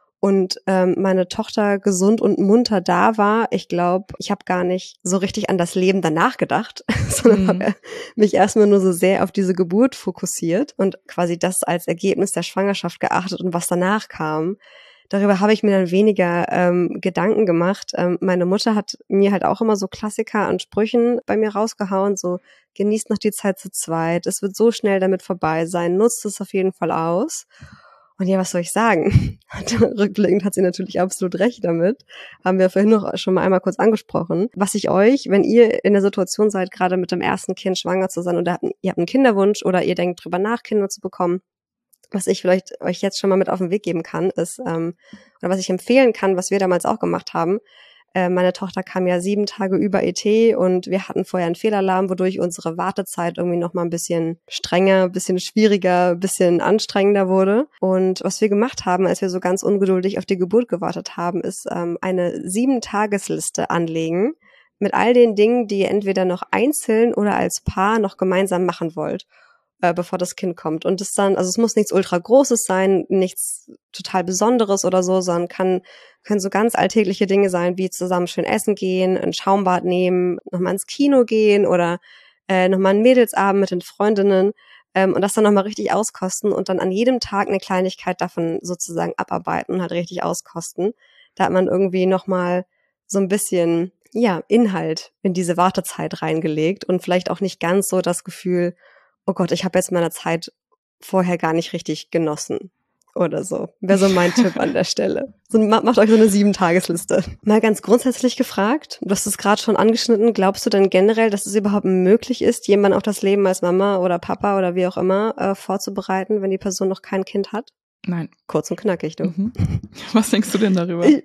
und ähm, meine Tochter gesund und munter da war. Ich glaube, ich habe gar nicht so richtig an das Leben danach gedacht, sondern Mhm. habe mich erstmal nur so sehr auf diese Geburt fokussiert und quasi das als Ergebnis der Schwangerschaft geachtet und was danach kam. Darüber habe ich mir dann weniger ähm, Gedanken gemacht. Ähm, meine Mutter hat mir halt auch immer so Klassiker an Sprüchen bei mir rausgehauen, so genießt noch die Zeit zu zweit, es wird so schnell damit vorbei sein, nutzt es auf jeden Fall aus. Und ja, was soll ich sagen? Rückblickend hat sie natürlich absolut recht damit. Haben wir vorhin noch schon mal einmal kurz angesprochen. Was ich euch, wenn ihr in der Situation seid, gerade mit dem ersten Kind schwanger zu sein oder habt, ihr habt einen Kinderwunsch oder ihr denkt drüber nach, Kinder zu bekommen, was ich vielleicht euch jetzt schon mal mit auf den Weg geben kann, ist, ähm, oder was ich empfehlen kann, was wir damals auch gemacht haben. Äh, meine Tochter kam ja sieben Tage über E T und wir hatten vorher einen Fehlalarm, wodurch unsere Wartezeit irgendwie noch mal ein bisschen strenger, ein bisschen schwieriger, ein bisschen anstrengender wurde. Und was wir gemacht haben, als wir so ganz ungeduldig auf die Geburt gewartet haben, ist ähm, eine Sieben-Tagesliste anlegen mit all den Dingen, die ihr entweder noch einzeln oder als Paar noch gemeinsam machen wollt, äh, bevor das Kind kommt. Und es dann, also es muss nichts ultra Großes sein, nichts total Besonderes oder so, sondern kann, können so ganz alltägliche Dinge sein, wie zusammen schön essen gehen, ein Schaumbad nehmen, nochmal ins Kino gehen oder äh, nochmal einen Mädelsabend mit den Freundinnen ähm, und das dann nochmal richtig auskosten und dann an jedem Tag eine Kleinigkeit davon sozusagen abarbeiten und halt richtig auskosten. Da hat man irgendwie nochmal so ein bisschen, ja, Inhalt in diese Wartezeit reingelegt und vielleicht auch nicht ganz so das Gefühl, oh Gott, ich habe jetzt meine Zeit vorher gar nicht richtig genossen oder so. Wäre so mein Tipp an der Stelle. So, macht euch so eine Sieben-Tagesliste. Mal ganz grundsätzlich gefragt, du hast es gerade schon angeschnitten, glaubst du denn generell, dass es überhaupt möglich ist, jemanden auf das Leben als Mama oder Papa oder wie auch immer äh, vorzubereiten, wenn die Person noch kein Kind hat? Nein. Kurz und knackig, du. Mhm. Was denkst du denn darüber? Ich,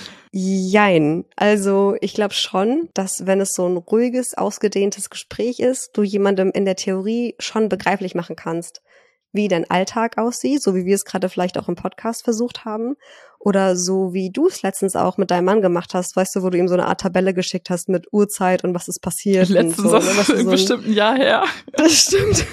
Jein. Also ich glaube schon, dass wenn es so ein ruhiges, ausgedehntes Gespräch ist, du jemandem in der Theorie schon begreiflich machen kannst, wie dein Alltag aussieht, so wie wir es gerade vielleicht auch im Podcast versucht haben. Oder so wie du es letztens auch mit deinem Mann gemacht hast, weißt du, wo du ihm so eine Art Tabelle geschickt hast mit Uhrzeit und was ist passiert. Letztens, und so, das ist so bestimmt ein Jahr her. Das stimmt.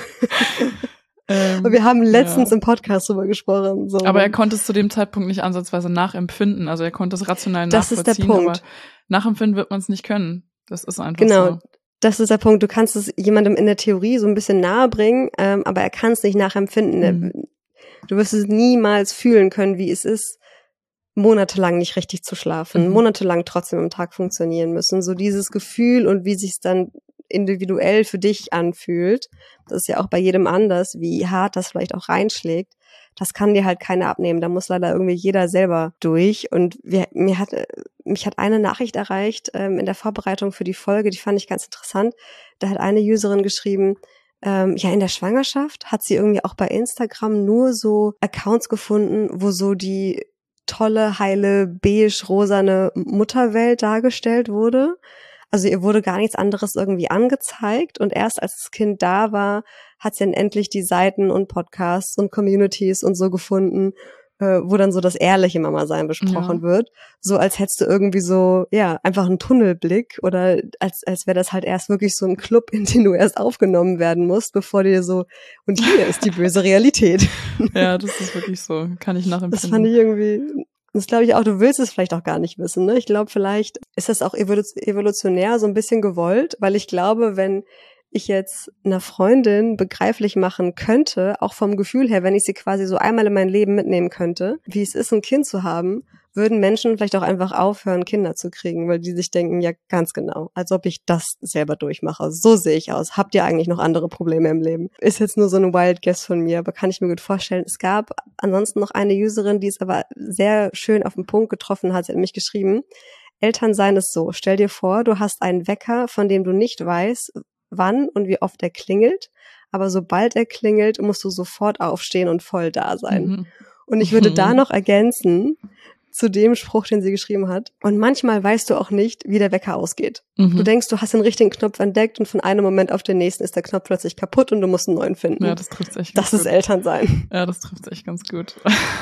Ähm, Und wir haben letztens ja. im Podcast drüber gesprochen. So. Aber er konnte es zu dem Zeitpunkt nicht ansatzweise nachempfinden. Also er konnte es rational das nachvollziehen, ist der Punkt. aber nachempfinden wird man es nicht können. Das ist einfach genau. so. Das ist der Punkt. Du kannst es jemandem in der Theorie so ein bisschen nahe bringen, ähm, aber er kann es nicht nachempfinden. Mhm. Du wirst es niemals fühlen können, wie es ist, monatelang nicht richtig zu schlafen, Mhm. monatelang trotzdem am Tag funktionieren müssen. So dieses Gefühl und wie sich es dann individuell für dich anfühlt, das ist ja auch bei jedem anders, wie hart das vielleicht auch reinschlägt, das kann dir halt keiner abnehmen. Da muss leider irgendwie jeder selber durch. Und wir, mir hat, mich hat eine Nachricht erreicht ähm, in der Vorbereitung für die Folge, die fand ich ganz interessant. Da hat eine Userin geschrieben, ähm, ja, in der Schwangerschaft hat sie irgendwie auch bei Instagram nur so Accounts gefunden, wo so die tolle, heile, beige-rosane Mutterwelt dargestellt wurde. Also ihr wurde gar nichts anderes irgendwie angezeigt und erst als das Kind da war, hat sie dann endlich die Seiten und Podcasts und Communities und so gefunden, äh, wo dann so das ehrliche Mama-Sein besprochen Ja. wird. So als hättest du irgendwie so, ja, einfach einen Tunnelblick oder als als wäre das halt erst wirklich so ein Club, in den du erst aufgenommen werden musst, bevor dir so, und hier ist die böse Realität. Ja, das ist wirklich so. Kann ich nachempfinden. Das fand ich irgendwie... Das glaube ich auch, du willst es vielleicht auch gar nicht wissen. Ne? Ich glaube, vielleicht ist das auch evolutionär so ein bisschen gewollt, weil ich glaube, wenn ich jetzt einer Freundin begreiflich machen könnte, auch vom Gefühl her, wenn ich sie quasi so einmal in mein Leben mitnehmen könnte, wie es ist, ein Kind zu haben, würden Menschen vielleicht auch einfach aufhören, Kinder zu kriegen, weil die sich denken, ja ganz genau, als ob ich das selber durchmache. So sehe ich aus. Habt ihr eigentlich noch andere Probleme im Leben? Ist jetzt nur so ein Wild Guess von mir, aber kann ich mir gut vorstellen. Es gab ansonsten noch eine Userin, die es aber sehr schön auf den Punkt getroffen hat. Sie hat nämlich geschrieben, Elternsein ist so, stell dir vor, du hast einen Wecker, von dem du nicht weißt, wann und wie oft er klingelt, aber sobald er klingelt, musst du sofort aufstehen und voll da sein. Mhm. Und ich würde da noch ergänzen, zu dem Spruch, den sie geschrieben hat. Und manchmal weißt du auch nicht, wie der Wecker ausgeht. Mhm. Du denkst, du hast den richtigen Knopf entdeckt und von einem Moment auf den nächsten ist der Knopf plötzlich kaputt und du musst einen neuen finden. Ja, das trifft echt Das ganz ist gut. Elternsein. Ja, das trifft echt ganz gut.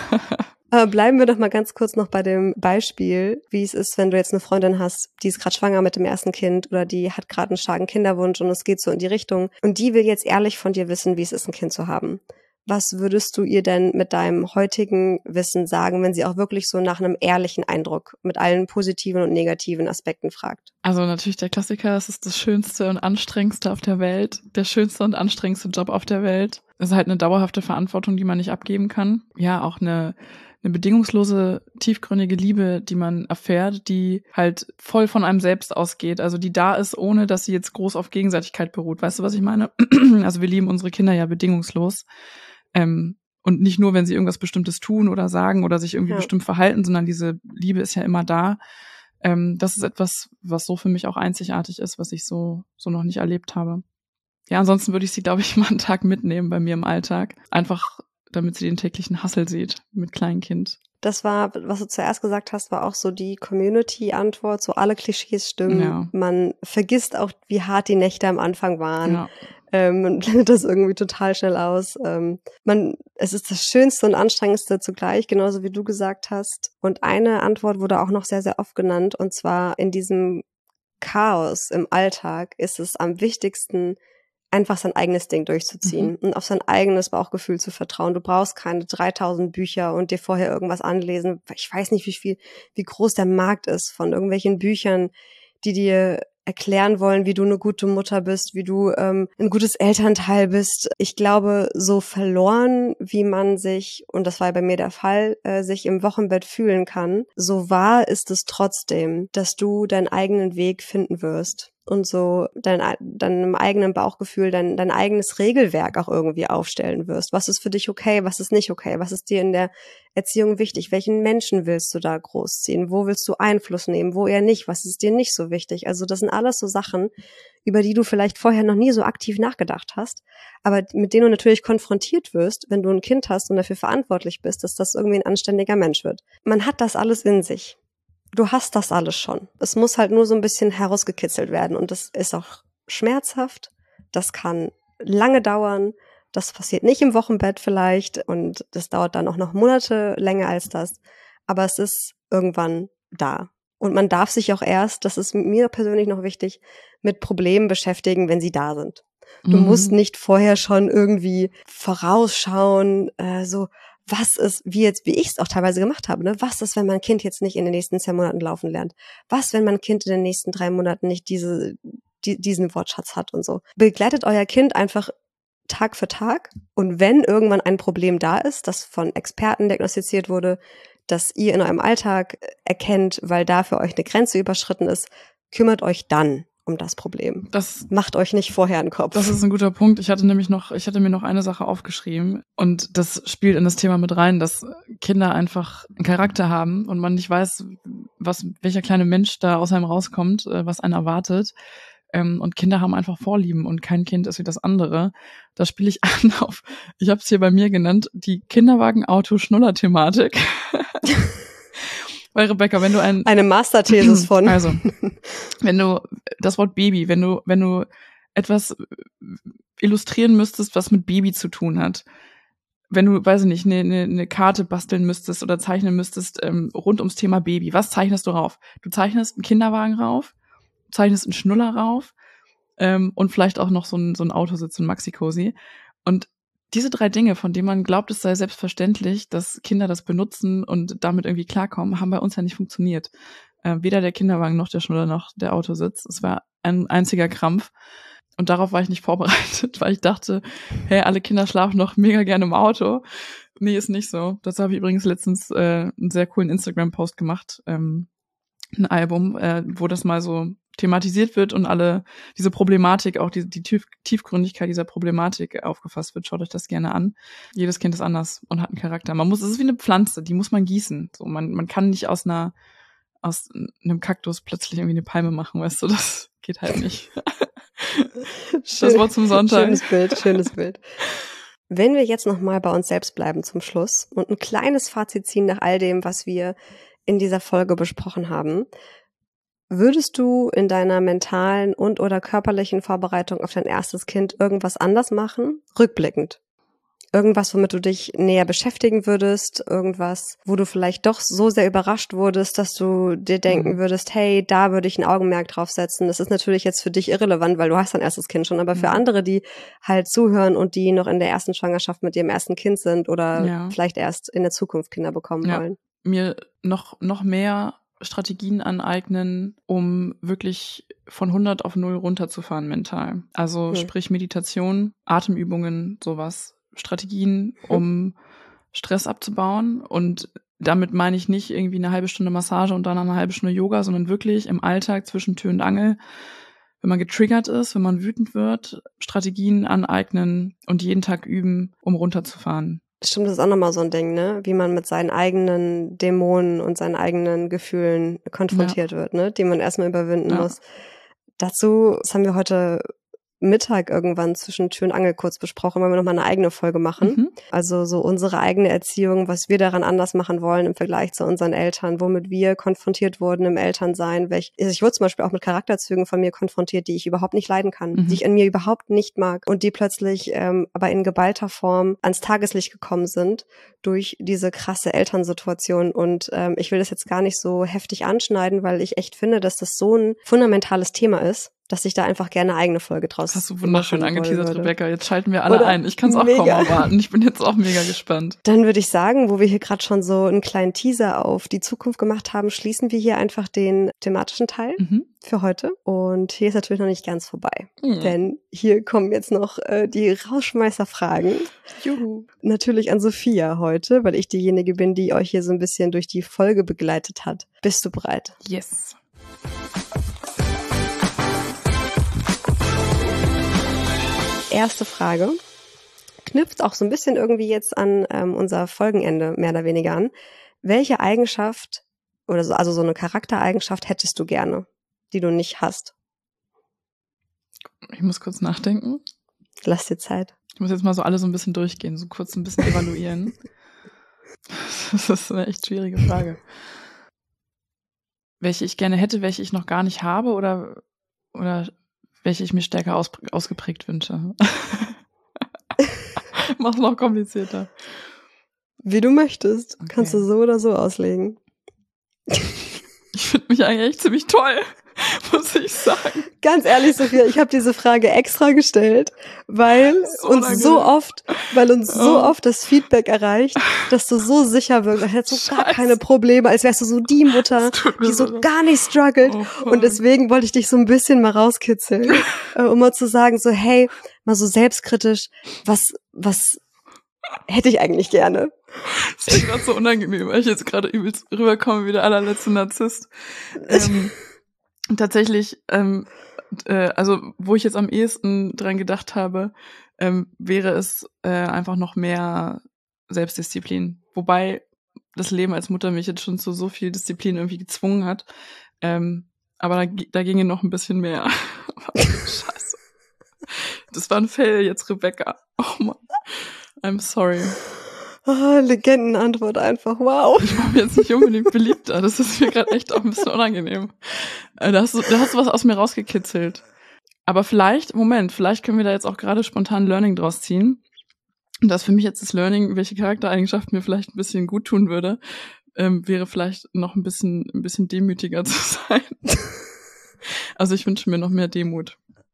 Aber bleiben wir doch mal ganz kurz noch bei dem Beispiel, wie es ist, wenn du jetzt eine Freundin hast, die ist gerade schwanger mit dem ersten Kind oder die hat gerade einen starken Kinderwunsch und es geht so in die Richtung und die will jetzt ehrlich von dir wissen, wie es ist, ein Kind zu haben. Was würdest du ihr denn mit deinem heutigen Wissen sagen, wenn sie auch wirklich so nach einem ehrlichen Eindruck mit allen positiven und negativen Aspekten fragt? Also natürlich der Klassiker, es ist das schönste und anstrengendste auf der Welt, der schönste und anstrengendste Job auf der Welt. Es ist halt eine dauerhafte Verantwortung, die man nicht abgeben kann. Ja, auch eine, eine bedingungslose, tiefgründige Liebe, die man erfährt, die halt voll von einem selbst ausgeht. Also die da ist, ohne dass sie jetzt groß auf Gegenseitigkeit beruht. Weißt du, was ich meine? Also wir lieben unsere Kinder ja bedingungslos. Ähm, und nicht nur, wenn sie irgendwas Bestimmtes tun oder sagen oder sich irgendwie ja. bestimmt verhalten, sondern diese Liebe ist ja immer da. Ähm, das ist etwas, was so für mich auch einzigartig ist, was ich so so noch nicht erlebt habe. Ja, ansonsten würde ich sie, glaube ich, mal einen Tag mitnehmen bei mir im Alltag. Einfach, damit sie den täglichen Hustle sieht mit Kleinkind. Das war, was du zuerst gesagt hast, war auch so die Community-Antwort, so alle Klischees stimmen. Ja. Man vergisst auch, wie hart die Nächte am Anfang waren. Ja. Ähm, man blendet das irgendwie total schnell aus. Ähm, man, es ist das Schönste und Anstrengendste zugleich, genauso wie du gesagt hast. Und eine Antwort wurde auch noch sehr, sehr oft genannt, und zwar in diesem Chaos im Alltag ist es am wichtigsten, einfach sein eigenes Ding durchzuziehen mhm. und auf sein eigenes Bauchgefühl zu vertrauen. Du brauchst keine dreitausend Bücher und dir vorher irgendwas anlesen. Ich weiß nicht, wie viel, wie groß der Markt ist von irgendwelchen Büchern, die dir erklären wollen, wie du eine gute Mutter bist, wie du ähm, ein gutes Elternteil bist. Ich glaube, so verloren, wie man sich, und das war bei mir der Fall, äh, sich im Wochenbett fühlen kann, so wahr ist es trotzdem, dass du deinen eigenen Weg finden wirst und so dein, deinem eigenen Bauchgefühl, dein, dein eigenes Regelwerk auch irgendwie aufstellen wirst. Was ist für dich okay, was ist nicht okay, was ist dir in der Erziehung wichtig, welchen Menschen willst du da großziehen, wo willst du Einfluss nehmen, wo eher nicht, was ist dir nicht so wichtig. Also das sind alles so Sachen, über die du vielleicht vorher noch nie so aktiv nachgedacht hast, aber mit denen du natürlich konfrontiert wirst, wenn du ein Kind hast und dafür verantwortlich bist, dass das irgendwie ein anständiger Mensch wird. Man hat das alles in sich. Du hast das alles schon. Es muss halt nur so ein bisschen herausgekitzelt werden, und das ist auch schmerzhaft. Das kann lange dauern. Das passiert nicht im Wochenbett vielleicht, und das dauert dann auch noch Monate länger als das. Aber es ist irgendwann da. Und man darf sich auch erst, das ist mir persönlich noch wichtig, mit Problemen beschäftigen, wenn sie da sind. Du mhm. musst nicht vorher schon irgendwie vorausschauen, äh, so was ist, wie jetzt, wie ich es auch teilweise gemacht habe, ne? Was ist, wenn mein Kind jetzt nicht in den nächsten zehn Monaten laufen lernt? Was, wenn mein Kind in den nächsten drei Monaten nicht diese, die, diesen Wortschatz hat und so? Begleitet euer Kind einfach Tag für Tag, und wenn irgendwann ein Problem da ist, das von Experten diagnostiziert wurde, das ihr in eurem Alltag erkennt, weil da für euch eine Grenze überschritten ist, kümmert euch dann um das Problem. Das macht euch nicht vorher einen Kopf. Das ist ein guter Punkt. Ich hatte nämlich noch, ich hatte mir noch eine Sache aufgeschrieben, und das spielt in das Thema mit rein, dass Kinder einfach einen Charakter haben und man nicht weiß, was, welcher kleine Mensch da aus einem rauskommt, was einen erwartet. Und Kinder haben einfach Vorlieben und kein Kind ist wie das andere. Da spiele ich an auf, ich habe es hier bei mir genannt, die Kinderwagen-Auto-Schnuller-Thematik. Weil, Rebecca, wenn du ein... Eine Masterthesis von... Also, wenn du das Wort Baby, wenn du, wenn du etwas illustrieren müsstest, was mit Baby zu tun hat, wenn du, weiß ich nicht, eine, eine, eine Karte basteln müsstest oder zeichnen müsstest ähm, rund ums Thema Baby, was zeichnest du rauf? Du zeichnest einen Kinderwagen rauf, du zeichnest einen Schnuller rauf ähm, und vielleicht auch noch so ein, so ein Autositz, so ein Maxi-Cosi. Und diese drei Dinge, von denen man glaubt, es sei selbstverständlich, dass Kinder das benutzen und damit irgendwie klarkommen, haben bei uns ja nicht funktioniert. Äh, weder der Kinderwagen noch der Schnuller noch der Autositz. Es war ein einziger Krampf. Und darauf war ich nicht vorbereitet, weil ich dachte, hey, alle Kinder schlafen noch mega gerne im Auto. Nee, ist nicht so. Dazu habe ich übrigens letztens äh, einen sehr coolen Instagram-Post gemacht, ähm, ein Album, äh, wo das mal so thematisiert wird und alle diese Problematik, auch die, die Tief, Tiefgründigkeit dieser Problematik aufgefasst wird. Schaut euch das gerne an. Jedes Kind ist anders und hat einen Charakter. Man muss, es ist wie eine Pflanze, die muss man gießen. So, man, man kann nicht aus einer, aus einem Kaktus plötzlich irgendwie eine Palme machen, weißt du, das geht halt nicht. Schön, das Wort zum Sonntag. Schönes Bild, schönes Bild. Wenn wir jetzt nochmal bei uns selbst bleiben zum Schluss und ein kleines Fazit ziehen nach all dem, was wir in dieser Folge besprochen haben, würdest du in deiner mentalen und oder körperlichen Vorbereitung auf dein erstes Kind irgendwas anders machen? Rückblickend. irgendwas, womit du dich näher beschäftigen würdest, irgendwas, wo du vielleicht doch so sehr überrascht wurdest, dass du dir denken Mhm. würdest, hey, da würde ich ein Augenmerk drauf setzen. Das ist natürlich jetzt für dich irrelevant, weil du hast dein erstes Kind schon, aber für Mhm. andere, die halt zuhören und die noch in der ersten Schwangerschaft mit ihrem ersten Kind sind oder Ja. vielleicht erst in der Zukunft Kinder bekommen Ja. wollen. Mir noch, noch mehr Strategien aneignen, um wirklich von hundert auf null runterzufahren mental. Also Hm. sprich Meditation, Atemübungen, sowas. Strategien, um Stress abzubauen. Und damit meine ich nicht irgendwie eine halbe Stunde Massage und dann eine halbe Stunde Yoga, sondern wirklich im Alltag zwischen Tür und Angel, wenn man getriggert ist, wenn man wütend wird, Strategien aneignen und jeden Tag üben, um runterzufahren. Stimmt, das ist auch nochmal so ein Ding, ne? Wie man mit seinen eigenen Dämonen und seinen eigenen Gefühlen konfrontiert wird, ne? Die man erstmal überwinden Ja. muss. Dazu, das haben wir heute Mittag irgendwann zwischen Tür und Angel kurz besprochen, weil wir nochmal eine eigene Folge machen. Mhm. Also so unsere eigene Erziehung, was wir daran anders machen wollen im Vergleich zu unseren Eltern, womit wir konfrontiert wurden im Elternsein. Welch, also ich wurde zum Beispiel auch mit Charakterzügen von mir konfrontiert, die ich überhaupt nicht leiden kann, Mhm. die ich in mir überhaupt nicht mag und die plötzlich ähm, aber in geballter Form ans Tageslicht gekommen sind durch diese krasse Elternsituation. Und ähm, ich will das jetzt gar nicht so heftig anschneiden, weil ich echt finde, dass das so ein fundamentales Thema ist, dass ich da einfach gerne eine eigene Folge draus Hast du wunderschön machen angeteasert, würde. Rebecca. Jetzt schalten wir alle Oder? ein. Ich kann es auch Mega. kaum erwarten. Ich bin jetzt auch mega gespannt. Dann würde ich sagen, wo wir hier gerade schon so einen kleinen Teaser auf die Zukunft gemacht haben, schließen wir hier einfach den thematischen Teil Mhm. für heute. Und hier ist natürlich noch nicht ganz vorbei. Mhm. Denn hier kommen jetzt noch äh, die Rausschmeißerfragen. Juhu. Natürlich an Sophia heute, weil ich diejenige bin, die euch hier so ein bisschen durch die Folge begleitet hat. Bist du bereit? Yes. Erste Frage. Knüpft auch so ein bisschen irgendwie jetzt an ähm, unser Folgenende mehr oder weniger an. Welche Eigenschaft oder so, also so eine Charaktereigenschaft hättest du gerne, die du nicht hast? Ich muss kurz nachdenken. Lass dir Zeit. Ich muss jetzt mal so alle so ein bisschen durchgehen, so kurz ein bisschen evaluieren. Das ist eine echt schwierige Frage. Welche ich gerne hätte, welche ich noch gar nicht habe oder, oder welche ich mir stärker aus, ausgeprägt wünsche. Mach's noch komplizierter. Wie du möchtest. Okay. Kannst du so oder so auslegen. Ich finde mich eigentlich echt ziemlich toll, muss ich sagen. Ganz ehrlich, Sophia, ich habe diese Frage extra gestellt, weil So uns lange. so oft, weil uns so Oh. oft das Feedback erreicht, dass du so sicher wirkst, als hättest du gar Scheiße. keine Probleme, als wärst du so die Mutter, Das tut mir die so leid. gar nicht struggelt. Oh, fuck. Und deswegen wollte ich dich so ein bisschen mal rauskitzeln, äh, um mal zu sagen, so hey, mal so selbstkritisch, was, was hätte ich eigentlich gerne? Das ist gerade so unangenehm, weil ich jetzt gerade übelst rüberkomme wie der allerletzte Narzisst. Ähm, tatsächlich, ähm, äh, also wo ich jetzt am ehesten dran gedacht habe, ähm, wäre es äh, einfach noch mehr Selbstdisziplin. Wobei das Leben als Mutter mich jetzt schon zu so viel Disziplin irgendwie gezwungen hat. Ähm, aber da, da ginge noch ein bisschen mehr. Scheiße. Das war ein Fail jetzt, Rebecca. Oh Mann. I'm sorry. Oh, Legendenantwort einfach, wow. Ich war mir jetzt nicht unbedingt beliebter. Das ist mir gerade echt auch ein bisschen unangenehm. Äh, Da hast, du, da hast du was aus mir rausgekitzelt. Aber vielleicht, Moment, vielleicht können wir da jetzt auch gerade spontan Learning draus ziehen. Und das ist für mich jetzt das Learning, welche Charaktereigenschaft mir vielleicht ein bisschen gut tun würde, ähm, wäre vielleicht noch ein bisschen, ein bisschen demütiger zu sein. Also ich wünsche mir noch mehr Demut.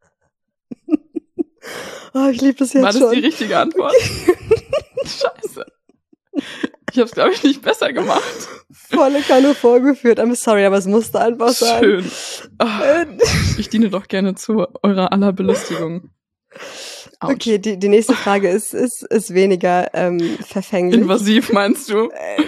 Oh, ich liebe das jetzt War das schon. die richtige Antwort? Scheiße. Ich habe es, glaube ich, nicht besser gemacht. Volle Kanne vorgeführt. I'm sorry, aber es musste einfach sein. Schön. Ah, Äh, ich diene doch gerne zu eurer aller Belustigung. Autsch. Okay, die, die nächste Frage ist, ist, ist weniger ähm, verfänglich. Invasiv meinst du? Äh,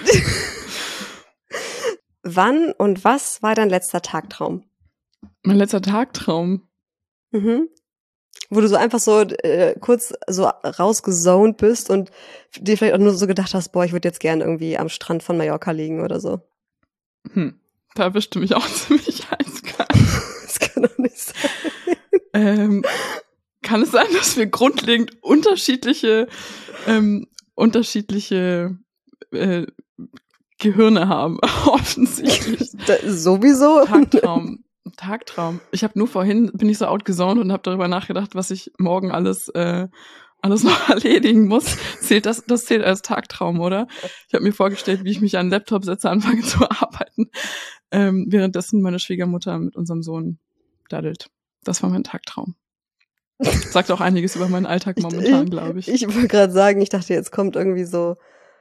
Wann und was war dein letzter Tagtraum? Mein letzter Tagtraum. Mhm. Wo du so einfach so äh, kurz so rausgezoned bist und dir vielleicht auch nur so gedacht hast, boah, ich würde jetzt gern irgendwie am Strand von Mallorca liegen oder so. Hm. Da erwischte mich auch ziemlich eiskalt. Das kann doch nicht sein. Ähm, kann es sein, dass wir grundlegend unterschiedliche, ähm, unterschiedliche äh, Gehirne haben? Offensichtlich. Da, sowieso. Tagtraum. Tagtraum. Ich habe nur vorhin, bin ich so outgesaunt und habe darüber nachgedacht, was ich morgen alles äh, alles noch erledigen muss, zählt das, das zählt als Tagtraum, oder? Ich habe mir vorgestellt, wie ich mich an den Laptop setze, anfange zu arbeiten, ähm, währenddessen meine Schwiegermutter mit unserem Sohn daddelt. Das war mein Tagtraum. Sagt auch einiges über meinen Alltag momentan, glaube ich. Ich, ich wollte gerade sagen, ich dachte, jetzt kommt irgendwie so,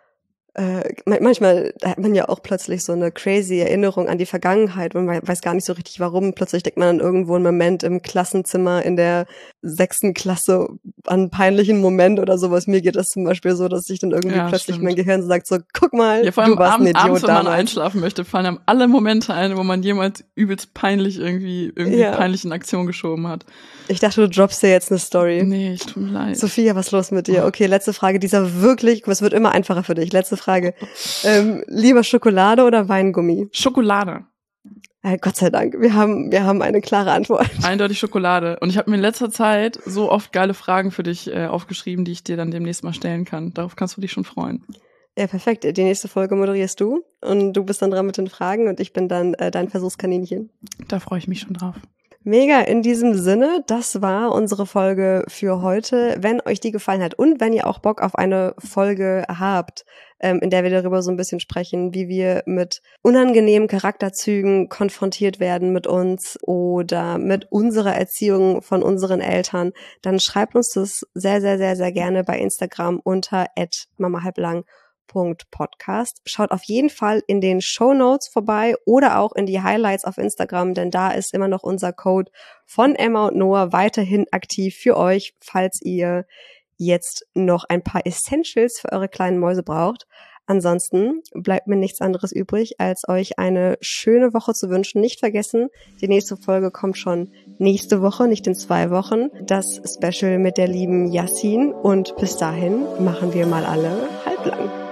äh, manchmal hat man ja auch plötzlich so eine crazy Erinnerung an die Vergangenheit und man weiß gar nicht so richtig warum. Plötzlich denkt man an irgendwo einen Moment im Klassenzimmer in der sechsten Klasse an einen peinlichen Moment oder sowas. Mir geht das zum Beispiel so, dass ich dann irgendwie Ja, plötzlich stimmt. mein Gehirn sagt so, guck mal, Ja, vor allem du warst abends, ein Idiot abends, wenn man damals. einschlafen möchte, fallen einem alle Momente ein, wo man jemals übelst peinlich irgendwie, irgendwie Ja. peinlich in Aktion geschoben hat. Ich dachte, du droppst dir jetzt eine Story. Nee, ich tut mir leid. Sophia, was ist los mit dir? Okay, letzte Frage. Dieser wirklich, es wird immer einfacher für dich. Letzte Frage. Ähm, lieber Schokolade oder Weingummi? Schokolade. Äh, Gott sei Dank. Wir haben, wir haben eine klare Antwort. Eindeutig Schokolade. Und ich habe mir in letzter Zeit so oft geile Fragen für dich äh, aufgeschrieben, die ich dir dann demnächst mal stellen kann. Darauf kannst du dich schon freuen. Ja, perfekt. Die nächste Folge moderierst du und du bist dann dran mit den Fragen und ich bin dann äh, dein Versuchskaninchen. Da freue ich mich schon drauf. Mega, in diesem Sinne, das war unsere Folge für heute. Wenn euch die gefallen hat und wenn ihr auch Bock auf eine Folge habt, ähm, in der wir darüber so ein bisschen sprechen, wie wir mit unangenehmen Charakterzügen konfrontiert werden mit uns oder mit unserer Erziehung von unseren Eltern, dann schreibt uns das sehr, sehr, sehr, sehr gerne bei Instagram unter at mamahalblang. Podcast. Schaut auf jeden Fall in den Shownotes vorbei oder auch in die Highlights auf Instagram, denn da ist immer noch unser Code von Emma und Noah weiterhin aktiv für euch, falls ihr jetzt noch ein paar Essentials für eure kleinen Mäuse braucht. Ansonsten bleibt mir nichts anderes übrig, als euch eine schöne Woche zu wünschen. Nicht vergessen, die nächste Folge kommt schon nächste Woche, nicht in zwei Wochen. Das Special mit der lieben Yassin und bis dahin machen wir mal alle halblang.